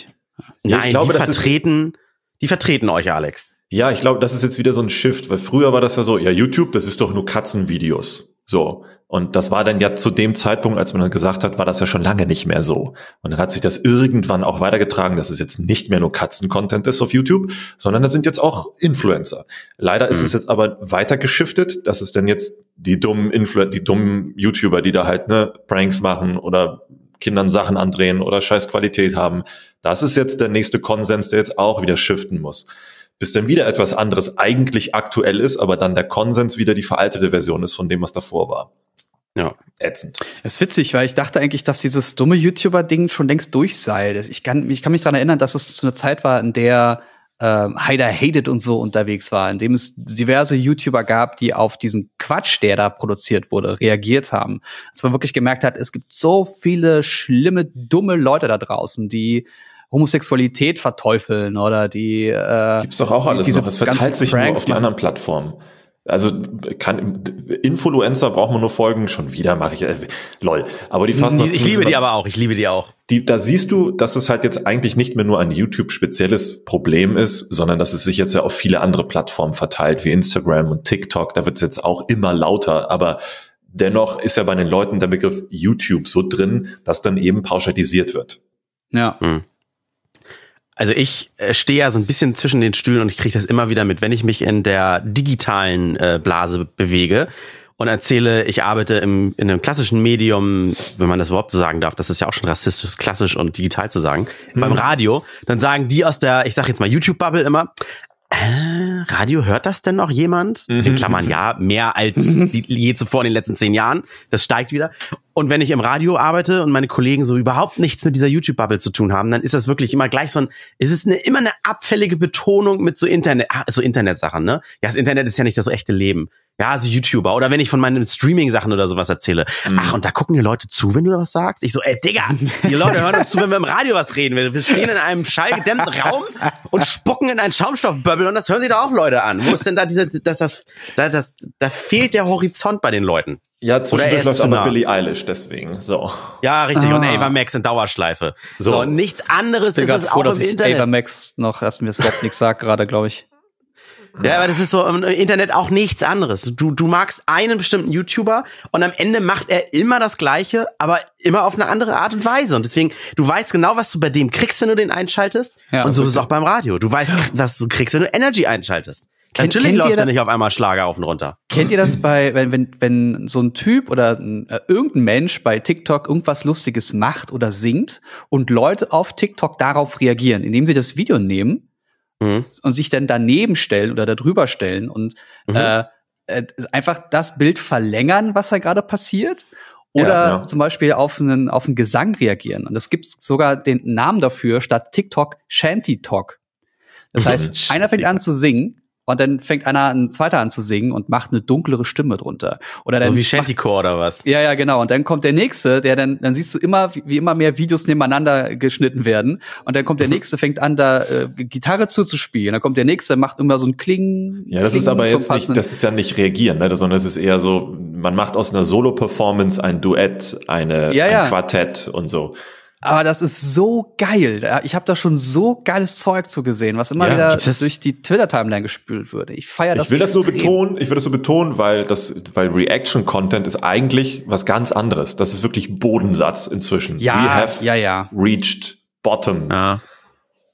vertreten euch, Alex.
Ja, ich glaube, das ist jetzt wieder so ein Shift, weil früher war das ja so, ja, YouTube, das ist doch nur Katzenvideos. So. Und das war dann ja zu dem Zeitpunkt, als man dann gesagt hat, war das ja schon lange nicht mehr so. Und dann hat sich das irgendwann auch weitergetragen, dass es jetzt nicht mehr nur Katzen-Content ist auf YouTube, sondern das sind jetzt auch Influencer. Leider ist es jetzt aber weiter geschiftet, dass es dann jetzt die dummen YouTuber, die da halt Pranks machen oder Kindern Sachen andrehen oder scheiß Qualität haben. Das ist jetzt der nächste Konsens, der jetzt auch wieder shiften muss. Bis dann wieder etwas anderes eigentlich aktuell ist, aber dann der Konsens wieder die veraltete Version ist von dem, was davor war.
Ja.
Ätzend.
Das ist witzig, weil ich dachte eigentlich, dass dieses dumme YouTuber-Ding schon längst durch sei. Ich kann mich daran erinnern, dass es zu einer Zeit war, in der Haider Hated und so unterwegs war, in dem es diverse YouTuber gab, die auf diesen Quatsch, der da produziert wurde, reagiert haben. Dass man wirklich gemerkt hat, es gibt so viele schlimme, dumme Leute da draußen, die Homosexualität verteufeln oder die
gibt's doch auch alles noch. Es verteilt sich nur auf die anderen Plattformen. Also Influencer braucht man nur folgen, schon wieder mache ich lol. Aber die fassen
ich liebe die auch.
Da siehst du, dass es halt jetzt eigentlich nicht mehr nur ein YouTube-spezielles Problem ist, sondern dass es sich jetzt ja auf viele andere Plattformen verteilt, wie Instagram und TikTok. Da wird es jetzt auch immer lauter, aber dennoch ist ja bei den Leuten der Begriff YouTube so drin, dass dann eben pauschalisiert wird.
Ja.
Also ich stehe ja so ein bisschen zwischen den Stühlen und ich kriege das immer wieder mit, wenn ich mich in der digitalen Blase bewege und erzähle, ich arbeite in einem klassischen Medium, wenn man das überhaupt so sagen darf, das ist ja auch schon rassistisch, klassisch und digital zu sagen, beim Radio, dann sagen die aus der, ich sag jetzt mal YouTube-Bubble immer, Radio, hört das denn noch jemand? In Klammern, ja, mehr als je zuvor in den letzten 10 Jahren. Das steigt wieder. Und wenn ich im Radio arbeite und meine Kollegen so überhaupt nichts mit dieser YouTube-Bubble zu tun haben, dann ist das wirklich immer gleich immer eine abfällige Betonung mit so Internetsachen, ne? Ja, das Internet ist ja nicht das echte Leben. Ja, so YouTuber. Oder wenn ich von meinen Streaming-Sachen oder sowas erzähle. Ach, und da gucken die Leute zu, wenn du das sagst? Ich so, Digga, die Leute hören uns zu, wenn wir im Radio was reden. Wir stehen in einem schallgedämmten Raum und spucken in einen Schaumstoffbubble und das hören sich da auch Leute an. Wo ist denn da da fehlt der Horizont bei den Leuten.
Ja, zwischendurch läuft auch noch Billie Eilish, deswegen, so.
Ja, richtig, und Ava Max in Dauerschleife. So, nichts anderes ist es auch im Internet.
Ava Max noch, erst mir das überhaupt nichts sagt gerade, glaube ich.
Ja, aber das ist so im Internet auch nichts anderes. Du magst einen bestimmten YouTuber und am Ende macht er immer das Gleiche, aber immer auf eine andere Art und Weise. Und deswegen, du weißt genau, was du bei dem kriegst, wenn du den einschaltest. Ja, und so ist es auch beim Radio. Du weißt, was du kriegst, wenn du Energy einschaltest. Natürlich läuft da nicht auf einmal Schlager auf und runter.
Kennt ihr das wenn so ein Typ oder irgendein Mensch bei TikTok irgendwas Lustiges macht oder singt und Leute auf TikTok darauf reagieren, indem sie das Video nehmen und sich dann daneben stellen oder da drüber stellen und einfach das Bild verlängern, was da gerade passiert? Oder zum Beispiel auf einen Gesang reagieren. Und es gibt sogar den Namen dafür, statt TikTok Shanty Talk. Das heißt, einer fängt an zu singen und dann fängt ein zweiter an zu singen und macht eine dunklere Stimme drunter. Oder dann
so wie Shantycore oder was?
Ja, genau. Und dann kommt der nächste, der dann siehst du wie immer mehr Videos nebeneinander geschnitten werden. Und dann kommt der nächste, fängt an, da Gitarre zuzuspielen. Dann kommt der nächste, macht immer so ein Klingen.
Ja, das ist aber jetzt nicht, das ist ja nicht reagieren, ne? Sondern es ist eher so, man macht aus einer Solo-Performance ein Duett, ein Quartett und so.
Aber das ist so geil. Ich habe da schon so geiles Zeug zu gesehen, was immer wieder durch die Twitter-Timeline gespült würde. Ich feiere das.
Ich will das so betonen, weil Reaction-Content ist eigentlich was ganz anderes. Das ist wirklich Bodensatz inzwischen.
Ja,
We have reached bottom.
Ja.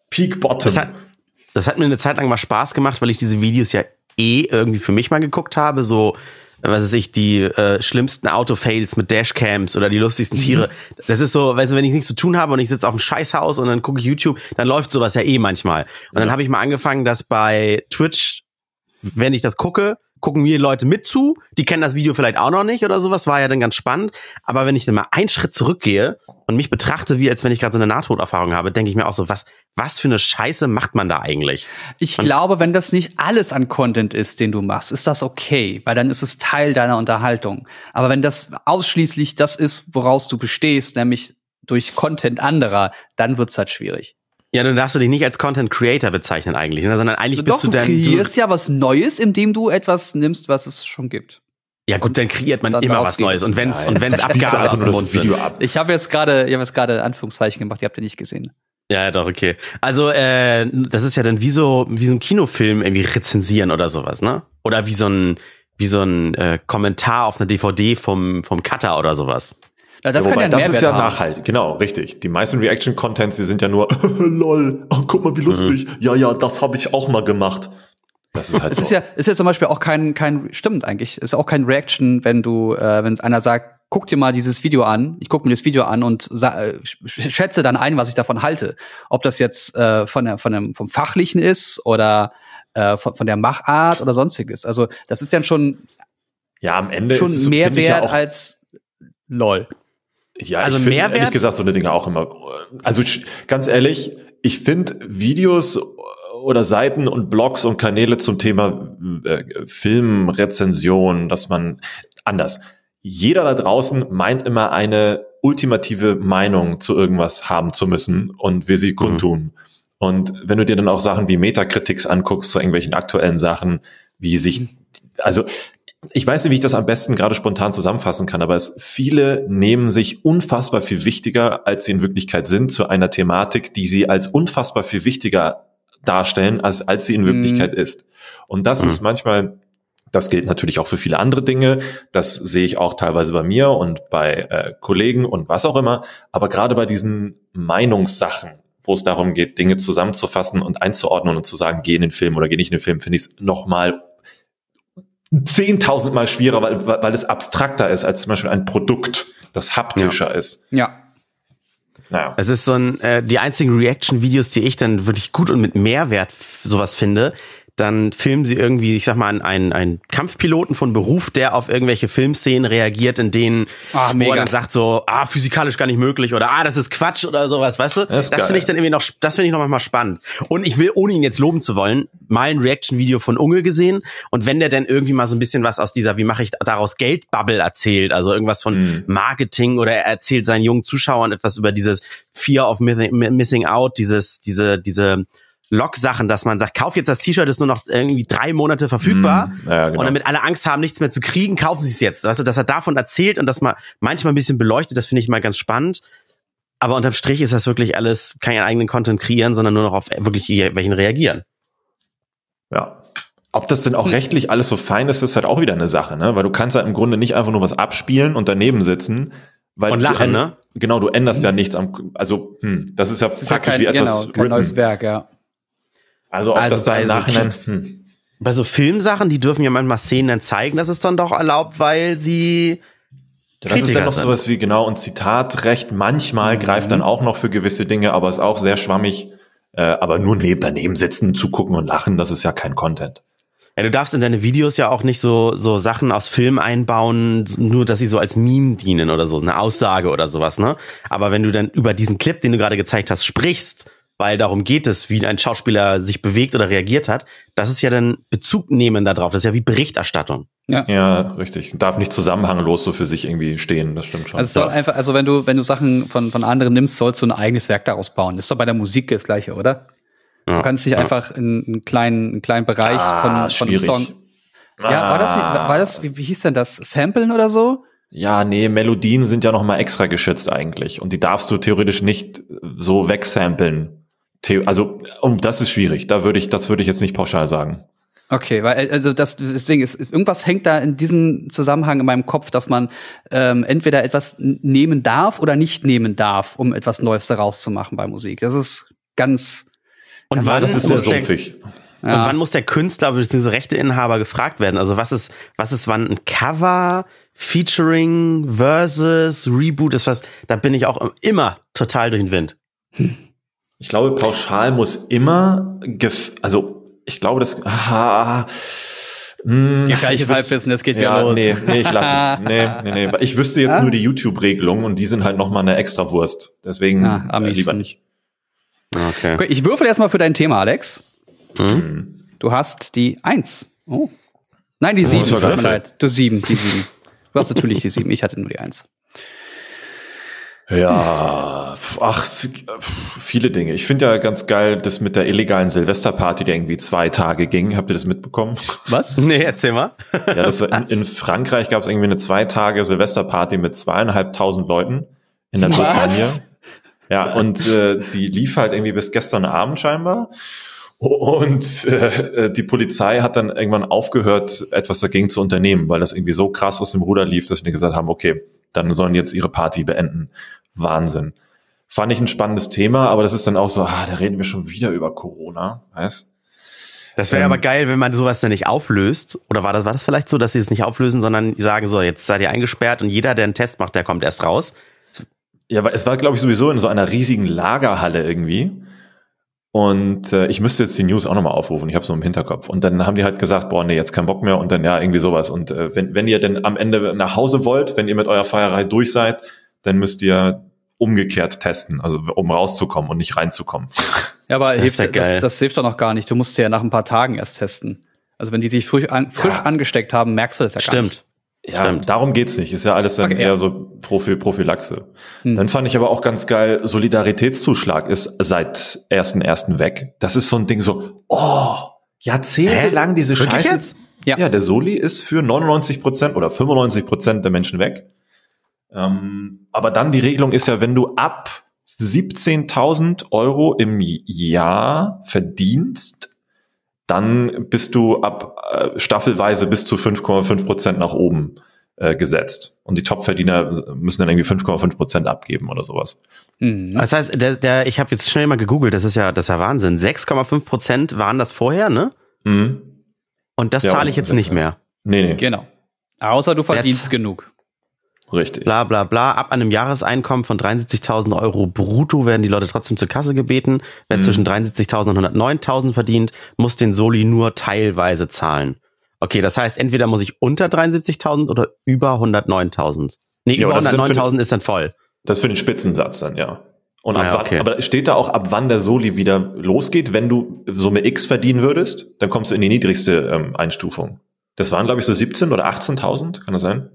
Peak Bottom.
Das hat mir eine Zeit lang mal Spaß gemacht, weil ich diese Videos ja irgendwie für mich mal geguckt habe, so, was weiß ich, die schlimmsten Auto-Fails mit Dashcams oder die lustigsten Tiere. Das ist so, weißt du, wenn ich nichts zu tun habe und ich sitze auf dem Scheißhaus und dann gucke ich YouTube, dann läuft sowas ja manchmal. Und dann habe ich mal angefangen, dass bei Twitch, wenn ich das gucken mir Leute mit zu, die kennen das Video vielleicht auch noch nicht oder sowas, war ja dann ganz spannend. Aber wenn ich dann mal einen Schritt zurückgehe und mich betrachte, wie als wenn ich gerade so eine Nahtoderfahrung habe, denke ich mir auch so, was für eine Scheiße macht man da eigentlich?
Ich glaube, wenn das nicht alles an Content ist, den du machst, ist das okay, weil dann ist es Teil deiner Unterhaltung. Aber wenn das ausschließlich das ist, woraus du bestehst, nämlich durch Content anderer, dann wird's halt schwierig.
Ja, dann darfst du dich nicht als Content Creator bezeichnen eigentlich, ne? Sondern eigentlich bist du dann...
Du kreierst ja was Neues, indem du etwas nimmst, was es schon gibt.
Ja gut, dann kreiert man immer was Neues. Und wenn's Abgase aus dem Mund sind.
Ich habe jetzt gerade Anführungszeichen gemacht, ihr habt ja nicht gesehen.
Ja, doch, okay. Also, das ist ja dann wie so ein Kinofilm irgendwie rezensieren oder sowas, ne? Oder wie so ein Kommentar auf einer DVD vom Cutter oder sowas.
Ja, das kann ja
das ist ja nachhaltig, genau, richtig. Die meisten Reaction-Contents, die sind ja nur lol, oh, guck mal, wie lustig. Ja, das habe ich auch mal gemacht. Das ist halt so.
Ist ja zum Beispiel auch kein stimmt eigentlich, ist auch kein Reaction, wenn einer sagt, guck dir mal dieses Video an, ich gucke mir das Video an und schätze dann ein, was ich davon halte. Ob das jetzt vom Fachlichen ist oder von der Machart oder sonstiges. Also das ist dann schon
am Ende
schon
ist es
mehr wert als LOL.
Ja, also ich finde ehrlich gesagt so eine Dinge auch immer. Also ganz ehrlich, ich finde Videos oder Seiten und Blogs und Kanäle zum Thema Filmrezension, dass man anders. Jeder da draußen meint immer eine ultimative Meinung zu irgendwas haben zu müssen und will sie kundtun. Und wenn du dir dann auch Sachen wie Metacritics anguckst zu irgendwelchen aktuellen Sachen, ich weiß nicht, wie ich das am besten gerade spontan zusammenfassen kann, aber viele nehmen sich unfassbar viel wichtiger, als sie in Wirklichkeit sind, zu einer Thematik, die sie als unfassbar viel wichtiger darstellen, als sie in Wirklichkeit ist. Und das ist manchmal, das gilt natürlich auch für viele andere Dinge, das sehe ich auch teilweise bei mir und bei Kollegen und was auch immer, aber gerade bei diesen Meinungssachen, wo es darum geht, Dinge zusammenzufassen und einzuordnen und zu sagen, geh in den Film oder geh nicht in den Film, finde ich es nochmal 10.000 Mal schwieriger, weil es abstrakter ist als zum Beispiel ein Produkt, das haptischer ist.
Ja.
Naja. Es ist so die einzigen Reaction-Videos, die ich dann wirklich gut und mit Mehrwert sowas finde, dann filmen sie irgendwie, ich sag mal, einen Kampfpiloten von Beruf, der auf irgendwelche Filmszenen reagiert, in denen, wo er dann sagt so, physikalisch gar nicht möglich oder das ist Quatsch oder sowas, weißt du? Das finde ich dann irgendwie das finde ich noch manchmal spannend. Und ich will, ohne ihn jetzt loben zu wollen, mal ein Reaction-Video von Unge gesehen und wenn der dann irgendwie mal so ein bisschen was aus dieser, wie mache ich daraus Geldbubble erzählt, also irgendwas von Marketing oder er erzählt seinen jungen Zuschauern etwas über dieses Fear of Missing Out, diese Log-Sachen, dass man sagt, kauf jetzt das T-Shirt, ist nur noch irgendwie 3 Monate verfügbar. Ja, genau. Und damit alle Angst haben, nichts mehr zu kriegen, kaufen sie es jetzt. Weißt du, dass er davon erzählt und das mal manchmal ein bisschen beleuchtet, das finde ich mal ganz spannend. Aber unterm Strich ist das wirklich alles keinen eigenen Content kreieren, sondern nur noch auf wirklich welchen reagieren.
Ja. Ob das denn auch rechtlich alles so fein ist, ist halt auch wieder eine Sache, ne? Weil du kannst halt im Grunde nicht einfach nur was abspielen und daneben sitzen. Weil
und lachen, ne?
Genau, du änderst ja nichts das ist ja praktisch wie etwas
kein neues Werk, ja.
Also das da im Nachhinein...
Bei so Filmsachen, die dürfen ja manchmal Szenen dann zeigen, das ist dann doch erlaubt, weil sie
das ist dann noch sowas wie, und Zitatrecht manchmal greift dann auch noch für gewisse Dinge, aber ist auch sehr schwammig. Aber nur daneben sitzen, zugucken und lachen, das ist ja kein Content.
Ja, du darfst in deine Videos ja auch nicht so Sachen aus Filmen einbauen, nur dass sie so als Meme dienen oder so, eine Aussage oder sowas, ne? Aber wenn du dann über diesen Clip, den du gerade gezeigt hast, sprichst, weil darum geht es, wie ein Schauspieler sich bewegt oder reagiert hat, das ist ja dann Bezug nehmen da drauf. Das ist ja wie Berichterstattung.
Ja, richtig. Darf nicht zusammenhanglos so für sich irgendwie stehen, das stimmt schon.
Also es soll einfach, wenn du Sachen von anderen nimmst, sollst du ein eigenes Werk daraus bauen. Das ist doch bei der Musik das Gleiche, oder? Ja, du kannst nicht einfach in einen kleinen Bereich von einem Song. Ja, war das, wie hieß denn das? Samplen oder so?
Ja, nee, Melodien sind ja noch mal extra geschützt eigentlich. Und die darfst du theoretisch nicht so wegsamplen. Das ist schwierig. Das würde ich jetzt nicht pauschal sagen.
Okay, weil deswegen ist irgendwas hängt da in diesem Zusammenhang in meinem Kopf, dass man entweder etwas nehmen darf oder nicht nehmen darf, um etwas Neues daraus zu machen bei Musik. Das ist ganz
Und das ist sehr sumpfig. Und wann muss der Künstler bzw. Rechteinhaber gefragt werden? Also was ist wann ein Cover, Featuring, Versus, Reboot ist was? Da bin ich auch immer total durch den Wind.
Ich glaube, pauschal muss immer, ich glaube, das,
gefährliches Halbwissen, das geht wieder los.
Nee, ich lasse es. Nee. Ich wüsste jetzt nur die YouTube-Regelung und die sind halt nochmal eine extra Wurst. Deswegen lieber nicht.
Okay, ich würfel erstmal für dein Thema, Alex. Du hast die 1. Oh. Nein, die 7. Tut mir leid. Die 7. Du hast natürlich die 7. Ich hatte nur die 1.
Ja, viele Dinge. Ich finde ja ganz geil, das mit der illegalen Silvesterparty, die irgendwie 2 Tage ging. Habt ihr das mitbekommen?
Was? Nee, erzähl mal.
Ja, das war in Frankreich gab es irgendwie eine 2 Tage Silvesterparty mit 2.500 Leuten in der Bretagne. Ja, und die lief halt irgendwie bis gestern Abend scheinbar. Und die Polizei hat dann irgendwann aufgehört, etwas dagegen zu unternehmen, weil das irgendwie so krass aus dem Ruder lief, dass wir gesagt haben, okay, dann sollen jetzt ihre Party beenden. Wahnsinn. Fand ich ein spannendes Thema, aber das ist dann auch so, da reden wir schon wieder über Corona, weißt?
Das wäre aber geil, wenn man sowas dann nicht auflöst. Oder war das vielleicht so, dass sie es nicht auflösen, sondern die sagen so, jetzt seid ihr eingesperrt und jeder, der einen Test macht, der kommt erst raus?
Ja, aber es war, glaube ich, sowieso in so einer riesigen Lagerhalle irgendwie. Und ich müsste jetzt die News auch nochmal aufrufen, ich habe es nur im Hinterkopf. Und dann haben die halt gesagt, boah, nee, jetzt kein Bock mehr und dann irgendwie sowas. Und wenn ihr denn am Ende nach Hause wollt, wenn ihr mit eurer Feierei durch seid, dann müsst ihr umgekehrt testen, also um rauszukommen und nicht reinzukommen.
Ja, aber das hilft doch noch gar nicht. Du musst ja nach ein paar Tagen erst testen. Also wenn die sich frisch angesteckt haben, merkst du das ja gar nicht.
Stimmt. Darum geht's nicht. Ist ja alles dann eher so Prophylaxe. Dann fand ich aber auch ganz geil, Solidaritätszuschlag ist seit 1.1. weg. Das ist so ein Ding so, jahrzehntelang diese Scheiße. Jetzt? Ja, der Soli ist für 99% oder 95% der Menschen weg. Aber dann die Regelung ist ja, wenn du ab 17.000 Euro im Jahr verdienst, dann bist du ab staffelweise bis zu 5,5% nach oben gesetzt. Und die Topverdiener müssen dann irgendwie 5,5% abgeben oder sowas.
Das heißt, ich habe jetzt schnell mal gegoogelt, das ist ja Wahnsinn. 6,5% waren das vorher, ne? Mhm. Und das zahle ich jetzt nicht mehr.
Nee.
Genau. Außer du verdienst genug.
Richtig.
Bla bla bla. Ab einem Jahreseinkommen von 73.000 Euro brutto werden die Leute trotzdem zur Kasse gebeten. Wer zwischen 73.000 und 109.000 verdient, muss den Soli nur teilweise zahlen. Okay, das heißt, entweder muss ich unter 73.000 oder über 109.000. Nee, über 109.000 ist dann voll.
Das ist für den Spitzensatz dann, ja. Und aber steht da auch, ab wann der Soli wieder losgeht? Wenn du Summe X verdienen würdest, dann kommst du in die niedrigste Einstufung. Das waren, glaube ich, so 17.000 oder 18.000, kann das sein?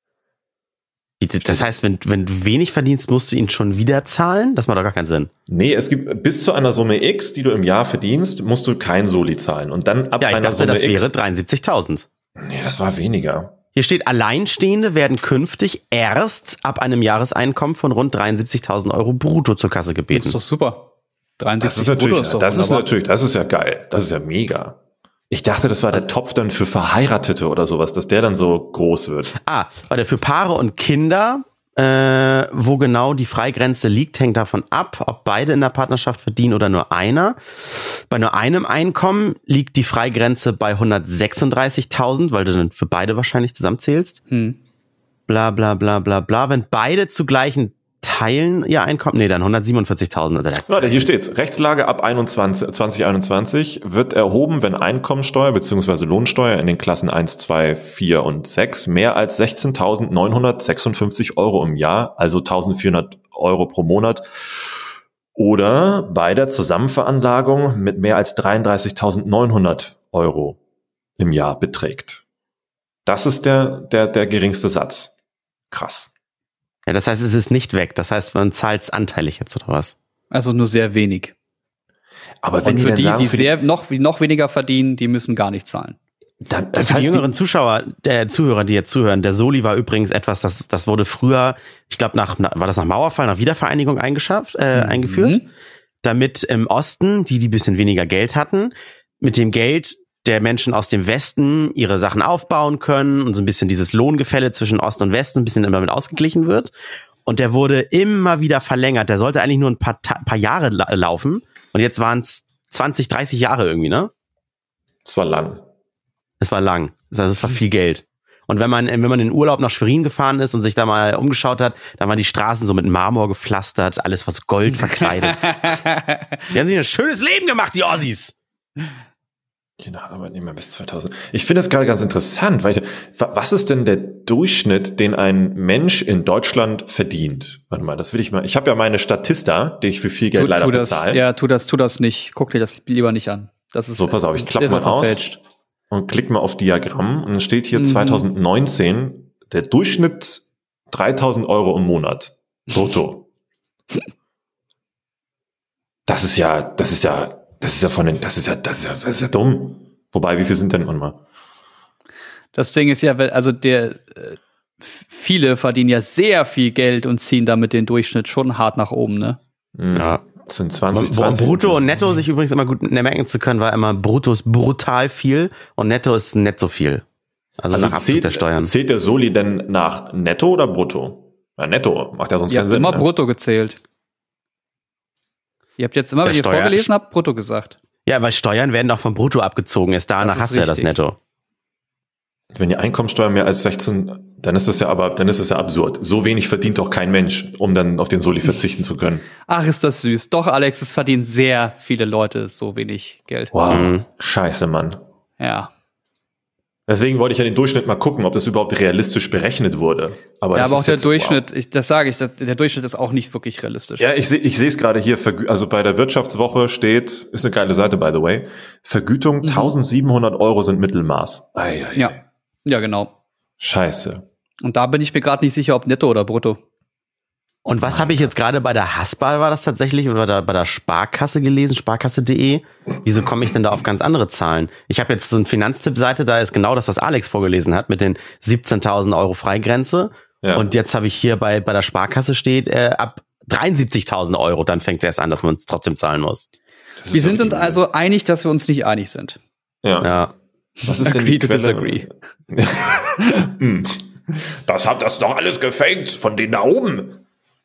Das heißt, wenn du wenig verdienst, musst du ihn schon wieder zahlen? Das macht doch gar keinen Sinn.
Nee, es gibt bis zu einer Summe X, die du im Jahr verdienst, musst du kein Soli zahlen. Und dann ab einer Summe
X. Ja, ich dachte, das wäre 73.000.
Nee, das war weniger.
Hier steht, Alleinstehende werden künftig erst ab einem Jahreseinkommen von rund 73.000 Euro brutto zur Kasse gebeten.
Das ist doch super.
73 brutto ist doch das ist ja geil. Das ist ja mega. Ich dachte, das war der Topf dann für Verheiratete oder sowas, dass der dann so groß wird.
Warte, für Paare und Kinder, wo genau die Freigrenze liegt, hängt davon ab, ob beide in der Partnerschaft verdienen oder nur einer. Bei nur einem Einkommen liegt die Freigrenze bei 136.000, weil du dann für beide wahrscheinlich zusammenzählst. Bla bla bla bla bla. Wenn beide zu gleichen Teilen ihr Einkommen? Nee, dann 147.000.
Warte, hier steht's. Rechtslage ab 2021 wird erhoben, wenn Einkommensteuer bzw. Lohnsteuer in den Klassen 1, 2, 4 und 6 mehr als 16.956 Euro im Jahr, also 1.400 Euro pro Monat, oder bei der Zusammenveranlagung mit mehr als 33.900 Euro im Jahr beträgt. Das ist der geringste Satz. Krass.
Ja, das heißt, es ist nicht weg. Das heißt, man zahlt es anteilig jetzt oder was?
Also nur sehr wenig.
Aber wenn
für die noch weniger verdienen, die müssen gar nicht zahlen.
Das heißt, die jüngeren Zuhörer, die jetzt zuhören, der Soli war übrigens etwas, das wurde früher, ich glaube, war das nach Mauerfall, nach Wiedervereinigung eingeführt, damit im Osten, die ein bisschen weniger Geld hatten, mit dem Geld der Menschen aus dem Westen ihre Sachen aufbauen können und so ein bisschen dieses Lohngefälle zwischen Ost und Westen ein bisschen damit ausgeglichen wird. Und der wurde immer wieder verlängert. Der sollte eigentlich nur ein paar Jahre laufen. Und jetzt waren es 20, 30 Jahre irgendwie, ne?
Es war lang.
Es war lang. Das heißt, es war viel Geld. Und wenn man in den Urlaub nach Schwerin gefahren ist und sich da mal umgeschaut hat, dann waren die Straßen so mit Marmor gepflastert, alles was Gold verkleidet. Die haben sich ein schönes Leben gemacht, die Ossis.
Je nach Arbeitnehmer bis 2000. Ich finde das gerade ganz interessant, weil was ist denn der Durchschnitt, den ein Mensch in Deutschland verdient? Warte mal, das will ich mal. Ich habe ja meine Statista, die ich für viel Geld leider bezahle.
Ja, tu das nicht. Guck dir das lieber nicht an. Das ist
so, pass auf, ich klappe mal aus und klick mal auf Diagramm und dann steht hier 2019 der Durchschnitt 3.000 Euro im Monat. Brutto. Das ist ja dumm. Wobei, wie viel sind denn mal?
Das Ding ist ja, also viele verdienen ja sehr viel Geld und ziehen damit den Durchschnitt schon hart nach oben, ne?
Ja.
Das sind 20.
Brutto und Netto sich übrigens immer gut merken zu können, war immer Brutto ist brutal viel und Netto ist nicht so viel. Also nach Abzug der Steuern.
Zählt der Soli denn nach Netto oder Brutto? Ja, Netto macht ja sonst keinen Sinn.
Ihr habt immer Brutto gezählt. Ihr habt jetzt immer, wenn ihr vorgelesen habt, Brutto gesagt.
Ja, weil Steuern werden doch vom Brutto abgezogen. Erst danach hast du ja das Netto.
Wenn die Einkommensteuer mehr als 16, dann ist das ja absurd. So wenig verdient doch kein Mensch, um dann auf den Soli verzichten zu können.
Ach, ist das süß. Doch, Alex, es verdienen sehr viele Leute so wenig Geld.
Wow, scheiße, Mann.
Ja.
Deswegen wollte ich ja den Durchschnitt mal gucken, ob das überhaupt realistisch berechnet wurde. Aber
auch der Durchschnitt, der Durchschnitt ist auch nicht wirklich realistisch.
Ja, ich sehe es gerade hier, also bei der Wirtschaftswoche steht, ist eine geile Seite, by the way, Vergütung 1.700 Euro sind Mittelmaß.
Ja, genau.
Scheiße.
Und da bin ich mir gerade nicht sicher, ob netto oder brutto.
Und was habe ich jetzt gerade bei der Haspa, war das tatsächlich, oder bei der Sparkasse gelesen, sparkasse.de? Wieso komme ich denn da auf ganz andere Zahlen? Ich habe jetzt so eine Finanztipp-Seite, da ist genau das, was Alex vorgelesen hat, mit den 17.000 Euro Freigrenze. Ja. Und jetzt habe ich hier bei der Sparkasse steht, ab 73.000 Euro, dann fängt es erst an, dass man es trotzdem zahlen muss.
Wir sind uns also einig, dass wir uns nicht einig sind.
Ja. Was ist denn die Quelle? Disagree. Das habt das doch alles gefaked von denen da oben.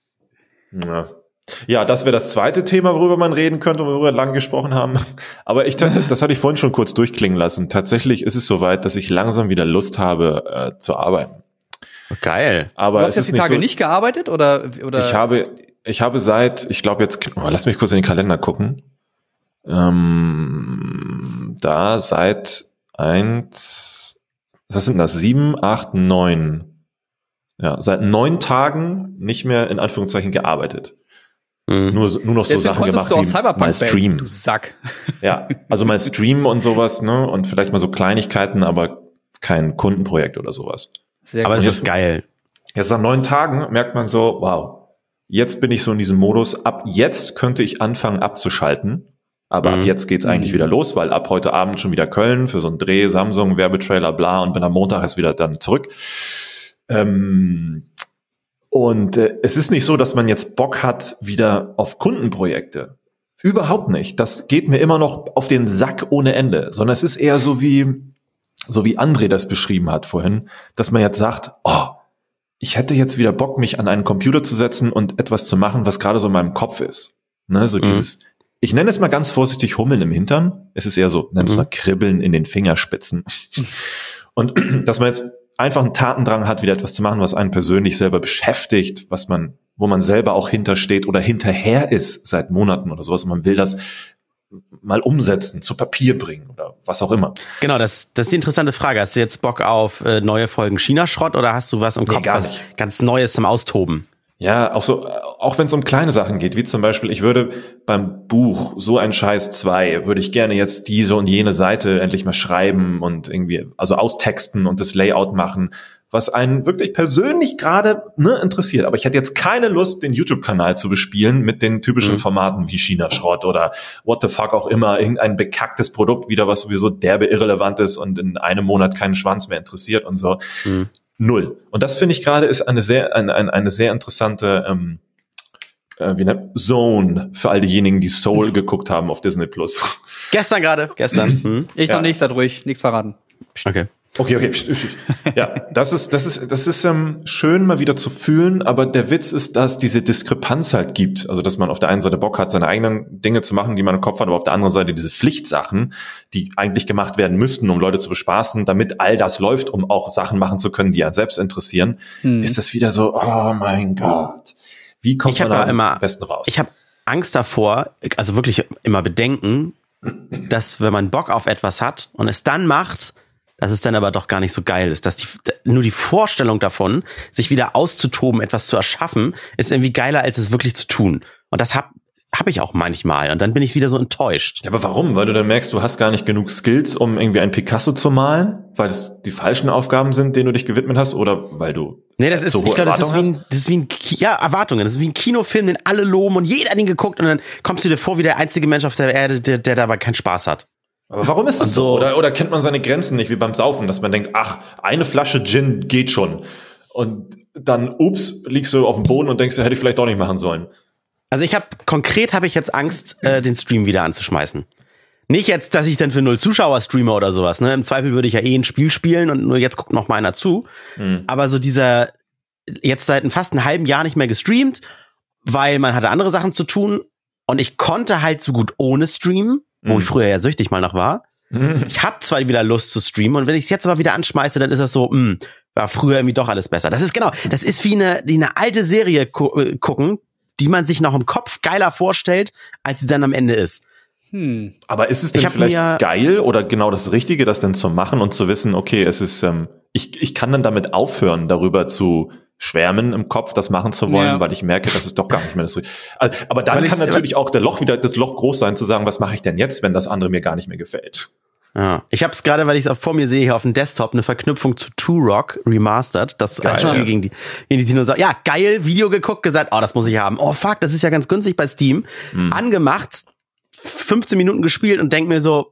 Ja, das wäre das zweite Thema, worüber man reden könnte, worüber wir lange gesprochen haben. Aber das hatte ich vorhin schon kurz durchklingen lassen. Tatsächlich ist es soweit, dass ich langsam wieder Lust habe, zu arbeiten.
Geil.
Aber
du hast jetzt die Tage nicht gearbeitet oder?
Ich habe seit, ich glaube jetzt, lass mich kurz in den Kalender gucken. Da seit was sind das? 7, 8, 9. Ja, seit 9 Tagen nicht mehr in Anführungszeichen gearbeitet. Nur noch so Sachen gemacht wie mal Stream.
Du Sack.
Ja, also mal Stream und sowas, ne? Und vielleicht mal so Kleinigkeiten, aber kein Kundenprojekt oder sowas.
Sehr aber es ist geil.
Jetzt nach 9 Tagen merkt man so, wow, jetzt bin ich so in diesem Modus, ab jetzt könnte ich anfangen abzuschalten. Aber ab jetzt geht's eigentlich wieder los, weil ab heute Abend schon wieder Köln für so einen Dreh, Samsung, Werbetrailer, bla, und bin am Montag erst wieder dann zurück. Es ist nicht so, dass man jetzt Bock hat wieder auf Kundenprojekte. Überhaupt nicht. Das geht mir immer noch auf den Sack ohne Ende. Sondern es ist eher so wie André das beschrieben hat vorhin, dass man jetzt sagt, ich hätte jetzt wieder Bock, mich an einen Computer zu setzen und etwas zu machen, was gerade so in meinem Kopf ist. Ne, so dieses, ich nenne es mal ganz vorsichtig Hummeln im Hintern. Es ist eher so, nenn es mal Kribbeln in den Fingerspitzen. Und dass man jetzt einfach einen Tatendrang hat, wieder etwas zu machen, was einen persönlich selber beschäftigt, wo man selber auch hintersteht oder hinterher ist seit Monaten oder sowas. Und man will das mal umsetzen, zu Papier bringen oder was auch immer.
Genau, das ist die interessante Frage. Hast du jetzt Bock auf neue Folgen China-Schrott oder hast du was im Kopf, was ganz Neues zum Austoben?
Ja, auch wenn es um kleine Sachen geht, wie zum Beispiel, ich würde beim Buch So ein Scheiß 2, würde ich gerne jetzt diese und jene Seite endlich mal schreiben und irgendwie, also austexten und das Layout machen, was einen wirklich persönlich gerade interessiert. Aber ich hätte jetzt keine Lust, den YouTube-Kanal zu bespielen mit den typischen Formaten wie China-Schrott oder what the fuck auch immer, irgendein bekacktes Produkt wieder, was sowieso derbe irrelevant ist und in einem Monat keinen Schwanz mehr interessiert und so. Null. Und das finde ich gerade ist eine sehr interessante Zone für all diejenigen, die Soul geguckt haben auf Disney Plus.
Gestern.
Ich noch nicht, seid ruhig, nichts verraten.
Okay.
Okay. Ja, das ist schön mal wieder zu fühlen, aber der Witz ist, dass diese Diskrepanz halt gibt. Also, dass man auf der einen Seite Bock hat, seine eigenen Dinge zu machen, die man im Kopf hat, aber auf der anderen Seite diese Pflichtsachen, die eigentlich gemacht werden müssten, um Leute zu bespaßen, damit all das läuft, um auch Sachen machen zu können, die einen selbst interessieren, ist das wieder so, oh mein Gott. Wie kommt man da am besten raus?
Ich habe Angst davor, also wirklich immer Bedenken, dass wenn man Bock auf etwas hat und es dann macht, dass es dann aber doch gar nicht so geil ist. Dass nur die Vorstellung davon, sich wieder auszutoben, etwas zu erschaffen, ist irgendwie geiler, als es wirklich zu tun. Und das hab ich auch manchmal. Und dann bin ich wieder so enttäuscht.
Ja, aber warum? Weil du dann merkst, du hast gar nicht genug Skills, um irgendwie ein Picasso zu malen? Weil es die falschen Aufgaben sind, denen du dich gewidmet hast? Oder weil du
das ist Erwartungen. Das ist wie ein Kinofilm, den alle loben und jeder hat ihn geguckt und dann kommst du dir vor wie der einzige Mensch auf der Erde, der dabei keinen Spaß hat.
Aber warum ist das so? Oder kennt man seine Grenzen nicht, wie beim Saufen, dass man denkt, ach, eine Flasche Gin geht schon. Und dann, liegst du auf dem Boden und denkst, hätte ich vielleicht doch nicht machen sollen.
Also konkret habe ich jetzt Angst, den Stream wieder anzuschmeißen. Nicht jetzt, dass ich dann für 0 Zuschauer streame oder sowas. Ne? Im Zweifel würde ich ja ein Spiel spielen und nur jetzt guckt noch mal einer zu. Aber so jetzt seit fast einem halben Jahr nicht mehr gestreamt, weil man hatte andere Sachen zu tun und ich konnte halt so gut ohne streamen, wo ich früher ja süchtig mal noch war. Ich habe zwar wieder Lust zu streamen und wenn ich es jetzt aber wieder anschmeiße, dann ist das so, war früher irgendwie doch alles besser. Das ist wie eine alte Serie gucken, die man sich noch im Kopf geiler vorstellt, als sie dann am Ende ist.
Aber ist es denn vielleicht geil oder genau das Richtige, das denn zu machen und zu wissen, okay, es ist, ich kann dann damit aufhören, darüber zu schwärmen im Kopf, das machen zu wollen, weil ich merke, das ist doch gar nicht mehr das Richtige. Also, aber dann kann natürlich auch das Loch groß sein, zu sagen, was mache ich denn jetzt, wenn das andere mir gar nicht mehr gefällt.
Ja. Ich habe es gerade, weil ich es vor mir sehe, hier auf dem Desktop, eine Verknüpfung zu Turok Remastered, das Spiel gegen die Dinosaurier. Ja, geil, Video geguckt, gesagt, das muss ich haben. Oh fuck, das ist ja ganz günstig bei Steam. Angemacht, 15 Minuten gespielt und denk mir so,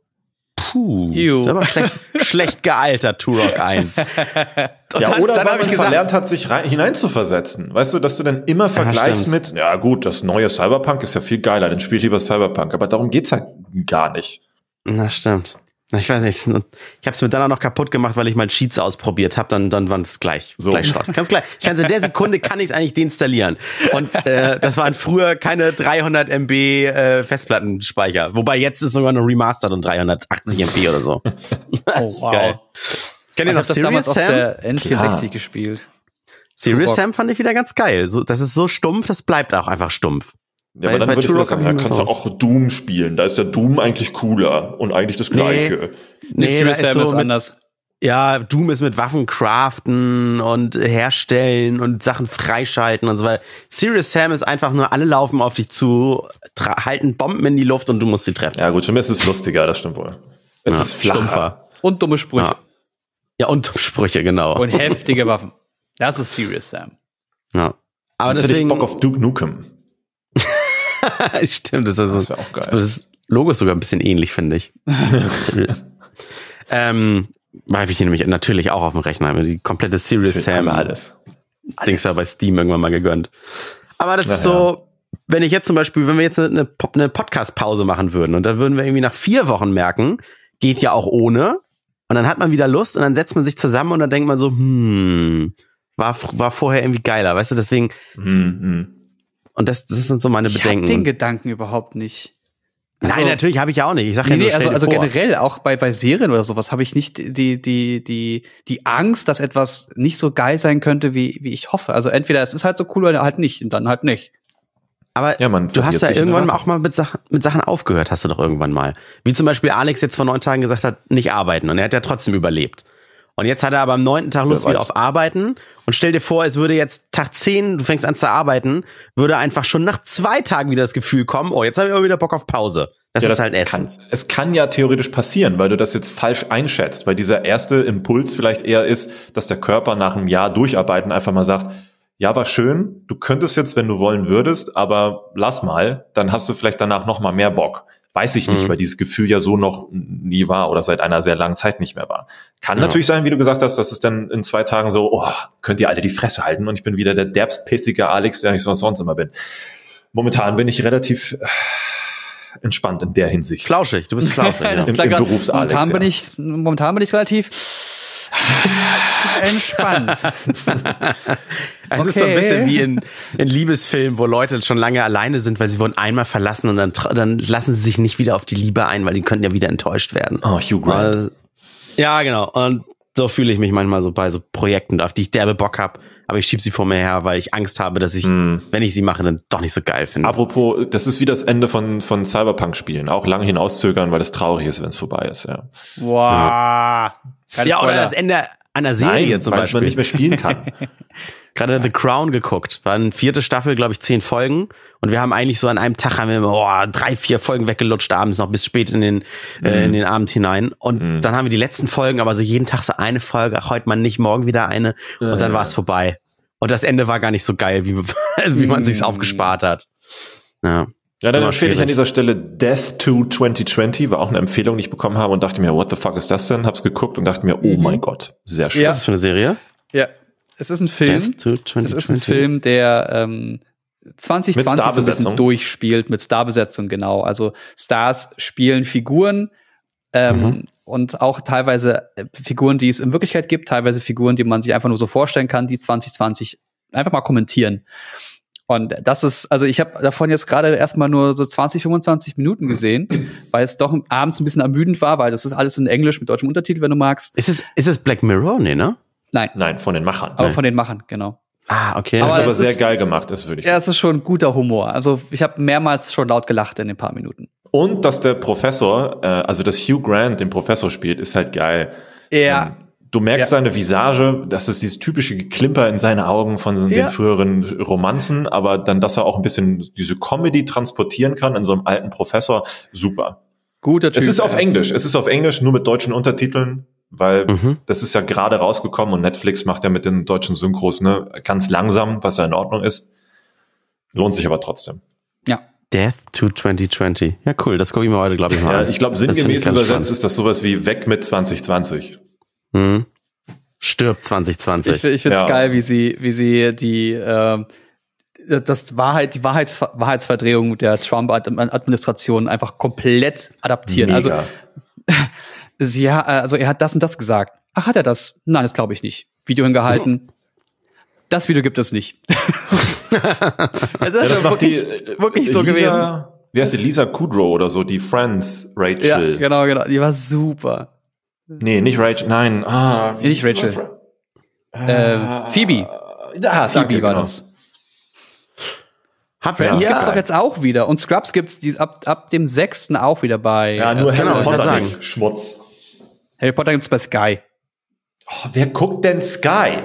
aber schlecht gealtert, Turok 1.
Oder dann weil man verlernt hat, sich hineinzuversetzen. Weißt du, dass du dann immer vergleichst mit, ja gut, das neue Cyberpunk ist ja viel geiler, dann spiel lieber Cyberpunk. Aber darum geht's halt gar nicht.
Na, stimmt. Ich weiß nicht, ich habe es mir dann auch noch kaputt gemacht, weil ich mal Cheats ausprobiert habe, dann war es gleich Schrott. In der Sekunde kann ich es eigentlich deinstallieren. Und das waren früher keine 300 MB Festplattenspeicher. Wobei jetzt ist sogar noch Remastered und 380 MB oder so. Das ist geil. Kennt ihr noch Serious Sam?
Auf der N64 gespielt.
Serious Sam fand ich wieder ganz geil. Das ist so stumpf, das bleibt auch einfach stumpf.
Ja, aber dann würde ich wieder sagen, da kannst du auch Doom spielen. Da ist der Doom eigentlich cooler und eigentlich das Gleiche.
Nee, Serious Sam ist anders.
Ja, Doom ist mit Waffen craften und herstellen und Sachen freischalten und so weiter. Serious Sam ist einfach nur, alle laufen auf dich zu, halten Bomben in die Luft und du musst sie treffen.
Ja gut, schon ist es lustiger, das stimmt wohl. Es ist flacher.
Und dumme Sprüche.
Ja, und dumme Sprüche, genau.
Und heftige Waffen. Das ist Serious Sam.
Ja. Aber
deswegen hätte ich Bock auf Duke Nukem.
Stimmt, das wäre
auch geil.
Das Logo ist sogar ein bisschen ähnlich, finde ich. Habe ich hier nämlich natürlich auch auf dem Rechner. Die komplette Serious Sam.
Alles.
Dings ja bei Steam irgendwann mal gegönnt. Aber das ist so, wenn wir jetzt eine Podcast-Pause machen würden und dann würden wir irgendwie nach 4 Wochen merken, geht ja auch ohne. Und dann hat man wieder Lust und dann setzt man sich zusammen und dann denkt man so, war vorher irgendwie geiler, weißt du, deswegen. Und das sind so meine Bedenken.
Ich hab den Gedanken überhaupt nicht.
Also, nein, natürlich habe ich ja auch nicht. Ich sag
also generell auch bei Serien oder sowas habe ich nicht die Angst, dass etwas nicht so geil sein könnte, wie ich hoffe. Also entweder es ist halt so cool oder halt nicht und dann halt nicht.
Aber du hast ja irgendwann auch mal mit Sachen aufgehört, hast du doch irgendwann mal. Wie zum Beispiel Alex jetzt vor 9 Tagen gesagt hat, nicht arbeiten. Und er hat ja trotzdem überlebt. Und jetzt hat er aber am 9. Tag Lust wieder auf Arbeiten. Und stell dir vor, es würde jetzt Tag 10, du fängst an zu arbeiten, würde einfach schon nach 2 Tagen wieder das Gefühl kommen, jetzt habe ich aber wieder Bock auf Pause. Das ist halt ätzend.
Es kann ja theoretisch passieren, weil du das jetzt falsch einschätzt. Weil dieser erste Impuls vielleicht eher ist, dass der Körper nach einem Jahr Durcharbeiten einfach mal sagt, ja, war schön, du könntest jetzt, wenn du wollen würdest, aber lass mal, dann hast du vielleicht danach noch mal mehr Bock. Weiß ich nicht, weil dieses Gefühl ja so noch nie war oder seit einer sehr langen Zeit nicht mehr war. Kann natürlich sein, wie du gesagt hast, dass es dann in 2 Tagen so, könnt ihr alle die Fresse halten und ich bin wieder der derbstpissige Alex, der ich sonst immer bin. Momentan bin ich relativ entspannt in der Hinsicht.
Flauschig, du bist flauschig.
Im Berufs-Alex.
Momentan bin ich relativ entspannt.
Es ist so ein bisschen wie in Liebesfilmen, wo Leute schon lange alleine sind, weil sie wurden einmal verlassen und dann lassen sie sich nicht wieder auf die Liebe ein, weil die könnten ja wieder enttäuscht werden.
Oh, Hugh Grant.
Ja, genau. Und so fühle ich mich manchmal so bei so Projekten, auf die ich derbe Bock habe, aber ich schiebe sie vor mir her, weil ich Angst habe, dass ich, wenn ich sie mache, dann doch nicht so geil finde.
Apropos, das ist wie das Ende von Cyberpunk-Spielen. Auch lange hinauszögern, weil es traurig ist, wenn es vorbei ist. Ja.
Wow.
Ja, oder das Ende einer Serie zum Beispiel.
Weil man nicht mehr spielen kann.
Gerade The Crown geguckt. War eine 4. Staffel, glaube ich, 10 Folgen. Und wir haben eigentlich so an einem Tag 3, 4 Folgen weggelutscht abends noch bis spät in den Abend hinein. Und dann haben wir die letzten Folgen, aber so jeden Tag so eine Folge, ach, heute mal nicht, morgen wieder eine. Und dann war es vorbei. Und das Ende war gar nicht so geil, wie man sich's aufgespart hat. Ja.
Ja, dann empfehle ich an dieser Stelle Death to 2020, war auch eine Empfehlung, die ich bekommen habe und dachte mir, what the fuck ist das denn? Hab's geguckt und dachte mir, oh mein Gott, sehr schön.
Ja. Was ist das für eine Serie?
Ja. Es ist ein Film. Es ist ein Film, der 2020 so ein bisschen durchspielt mit Starbesetzung, genau. Also Stars spielen Figuren und auch teilweise Figuren, die es in Wirklichkeit gibt, teilweise Figuren, die man sich einfach nur so vorstellen kann, die 2020 einfach mal kommentieren. Und das ist, also ich habe davon jetzt gerade erstmal nur so 20, 25 Minuten gesehen, weil es doch abends ein bisschen ermüdend war, weil das ist alles in Englisch mit deutschem Untertitel, wenn du magst.
Ist es Black Mirror? Nee, ne?
Nein, von den Machern.
Aber von den Machern, genau.
Ah, okay.
Das ist aber sehr geil gemacht, das würde ich sagen.
Ja, es ist schon guter Humor. Also ich habe mehrmals schon laut gelacht in den paar Minuten.
Und dass der Professor, also dass Hugh Grant den Professor spielt, ist halt geil.
Ja.
Du merkst seine Visage, das ist dieses typische Geklimper in seine Augen von den früheren Romanzen, aber dann, dass er auch ein bisschen diese Comedy transportieren kann in so einem alten Professor, super.
Guter Typ.
Es ist auf Englisch, nur mit deutschen Untertiteln, weil das ist ja gerade rausgekommen und Netflix macht ja mit den deutschen Synchros, ne, ganz langsam, was ja in Ordnung ist. Lohnt sich aber trotzdem.
Ja.
Death to 2020. Ja, cool, das gucke ich mir heute, glaube ich, mal an.
Ja, ich glaube, sinngemäß übersetzt ist das sowas wie weg mit 2020.
Stirbt 2020.
Ich finde es geil, wie sie die Wahrheitsverdrehung der Trump-Administration einfach komplett adaptieren.
Mega.
Also er hat das und das gesagt. Ach, hat er das? Nein, das glaube ich nicht. Video hingehalten. Das Video gibt es nicht.
Also das macht wirklich so gewesen. Wie heißt die? Lisa Kudrow oder so, die Friends Rachel.
Ja, genau. Die war super.
Nee, nicht Rachel, nein.
Nicht Rachel. Phoebe. Phoebe war das. Friends gibt's doch jetzt auch wieder. Und Scrubs gibt's ab dem 6. auch wieder bei.
Ja, nur Harry Potter nicht. Schmutz.
Harry Potter gibt's bei Sky.
Oh, wer guckt denn Sky?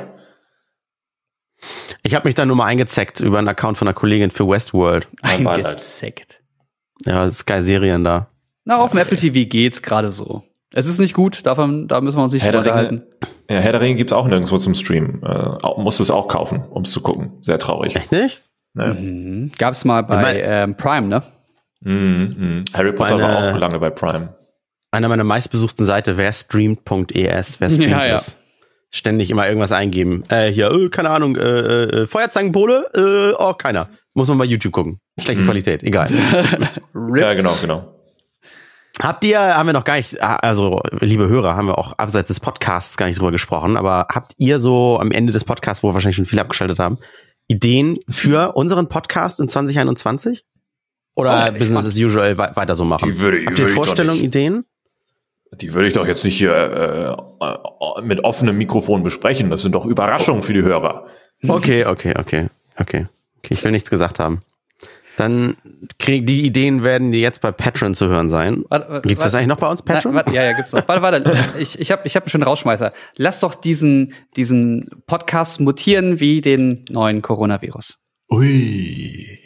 Ich habe mich da nur mal eingezeckt über einen Account von einer Kollegin für Westworld.
Eingezeckt.
Ja, Sky-Serien da.
Na, auf dem Apple TV geht's gerade so. Es ist nicht gut, da müssen wir uns nicht unterhalten.
Ja, Herr der Ringe gibt's auch nirgendwo zum Stream. Musst es auch kaufen, um es zu gucken. Sehr traurig.
Echt nicht?
Ja.
Gab's mal bei Prime, ne?
Harry Potter war auch lange bei Prime.
Einer meiner meistbesuchten Seiten, wer streamt.es, wer streamt ist. Ständig immer irgendwas eingeben. Keine Ahnung, Feuerzangenbowle? Keiner. Muss man bei YouTube gucken. Schlechte Qualität, egal.
Ja, genau.
Haben wir noch gar nicht, also liebe Hörer, haben wir auch abseits des Podcasts gar nicht drüber gesprochen, aber habt ihr so am Ende des Podcasts, wo wir wahrscheinlich schon viele abgeschaltet haben, Ideen für unseren Podcast in 2021? Oder Business as usual weiter so machen? Habt ihr Vorstellungen, Ideen?
Die würde ich doch jetzt nicht hier mit offenem Mikrofon besprechen. Das sind doch Überraschungen für die Hörer.
Okay. Ich will nichts gesagt haben. Dann die Ideen werden die jetzt bei Patreon zu hören sein. Gibt's das eigentlich noch bei uns, Patreon?
Ja, gibt's noch. Warte. Ich hab einen schönen Rausschmeißer. Lass doch diesen Podcast mutieren wie den neuen Coronavirus.
Ui.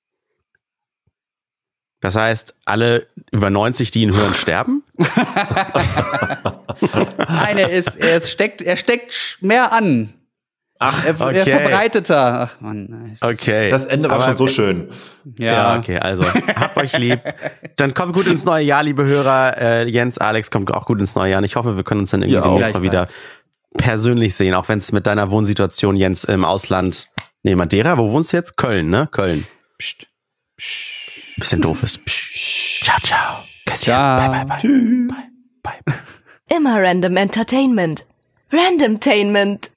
Das heißt, alle über 90, die ihn hören, sterben?
Nein, er steckt mehr an.
Ach,
er verbreiteter. Ach man, nice.
Okay.
Das Ende war schon so schön.
Ja, okay, also habt euch lieb. Dann kommt gut ins neue Jahr, liebe Hörer. Jens, Alex, kommt auch gut ins neue Jahr. Und ich hoffe, wir können uns dann irgendwie demnächst mal wieder persönlich sehen, auch wenn es mit deiner Wohnsituation, Jens, im Ausland. Nee, Madeira, wo wohnst du jetzt? Köln, ne? Köln.
Psst.
Bisschen doof ist. Ciao, ciao.
Ciao.
Bye.
Immer Random Entertainment. Randomtainment.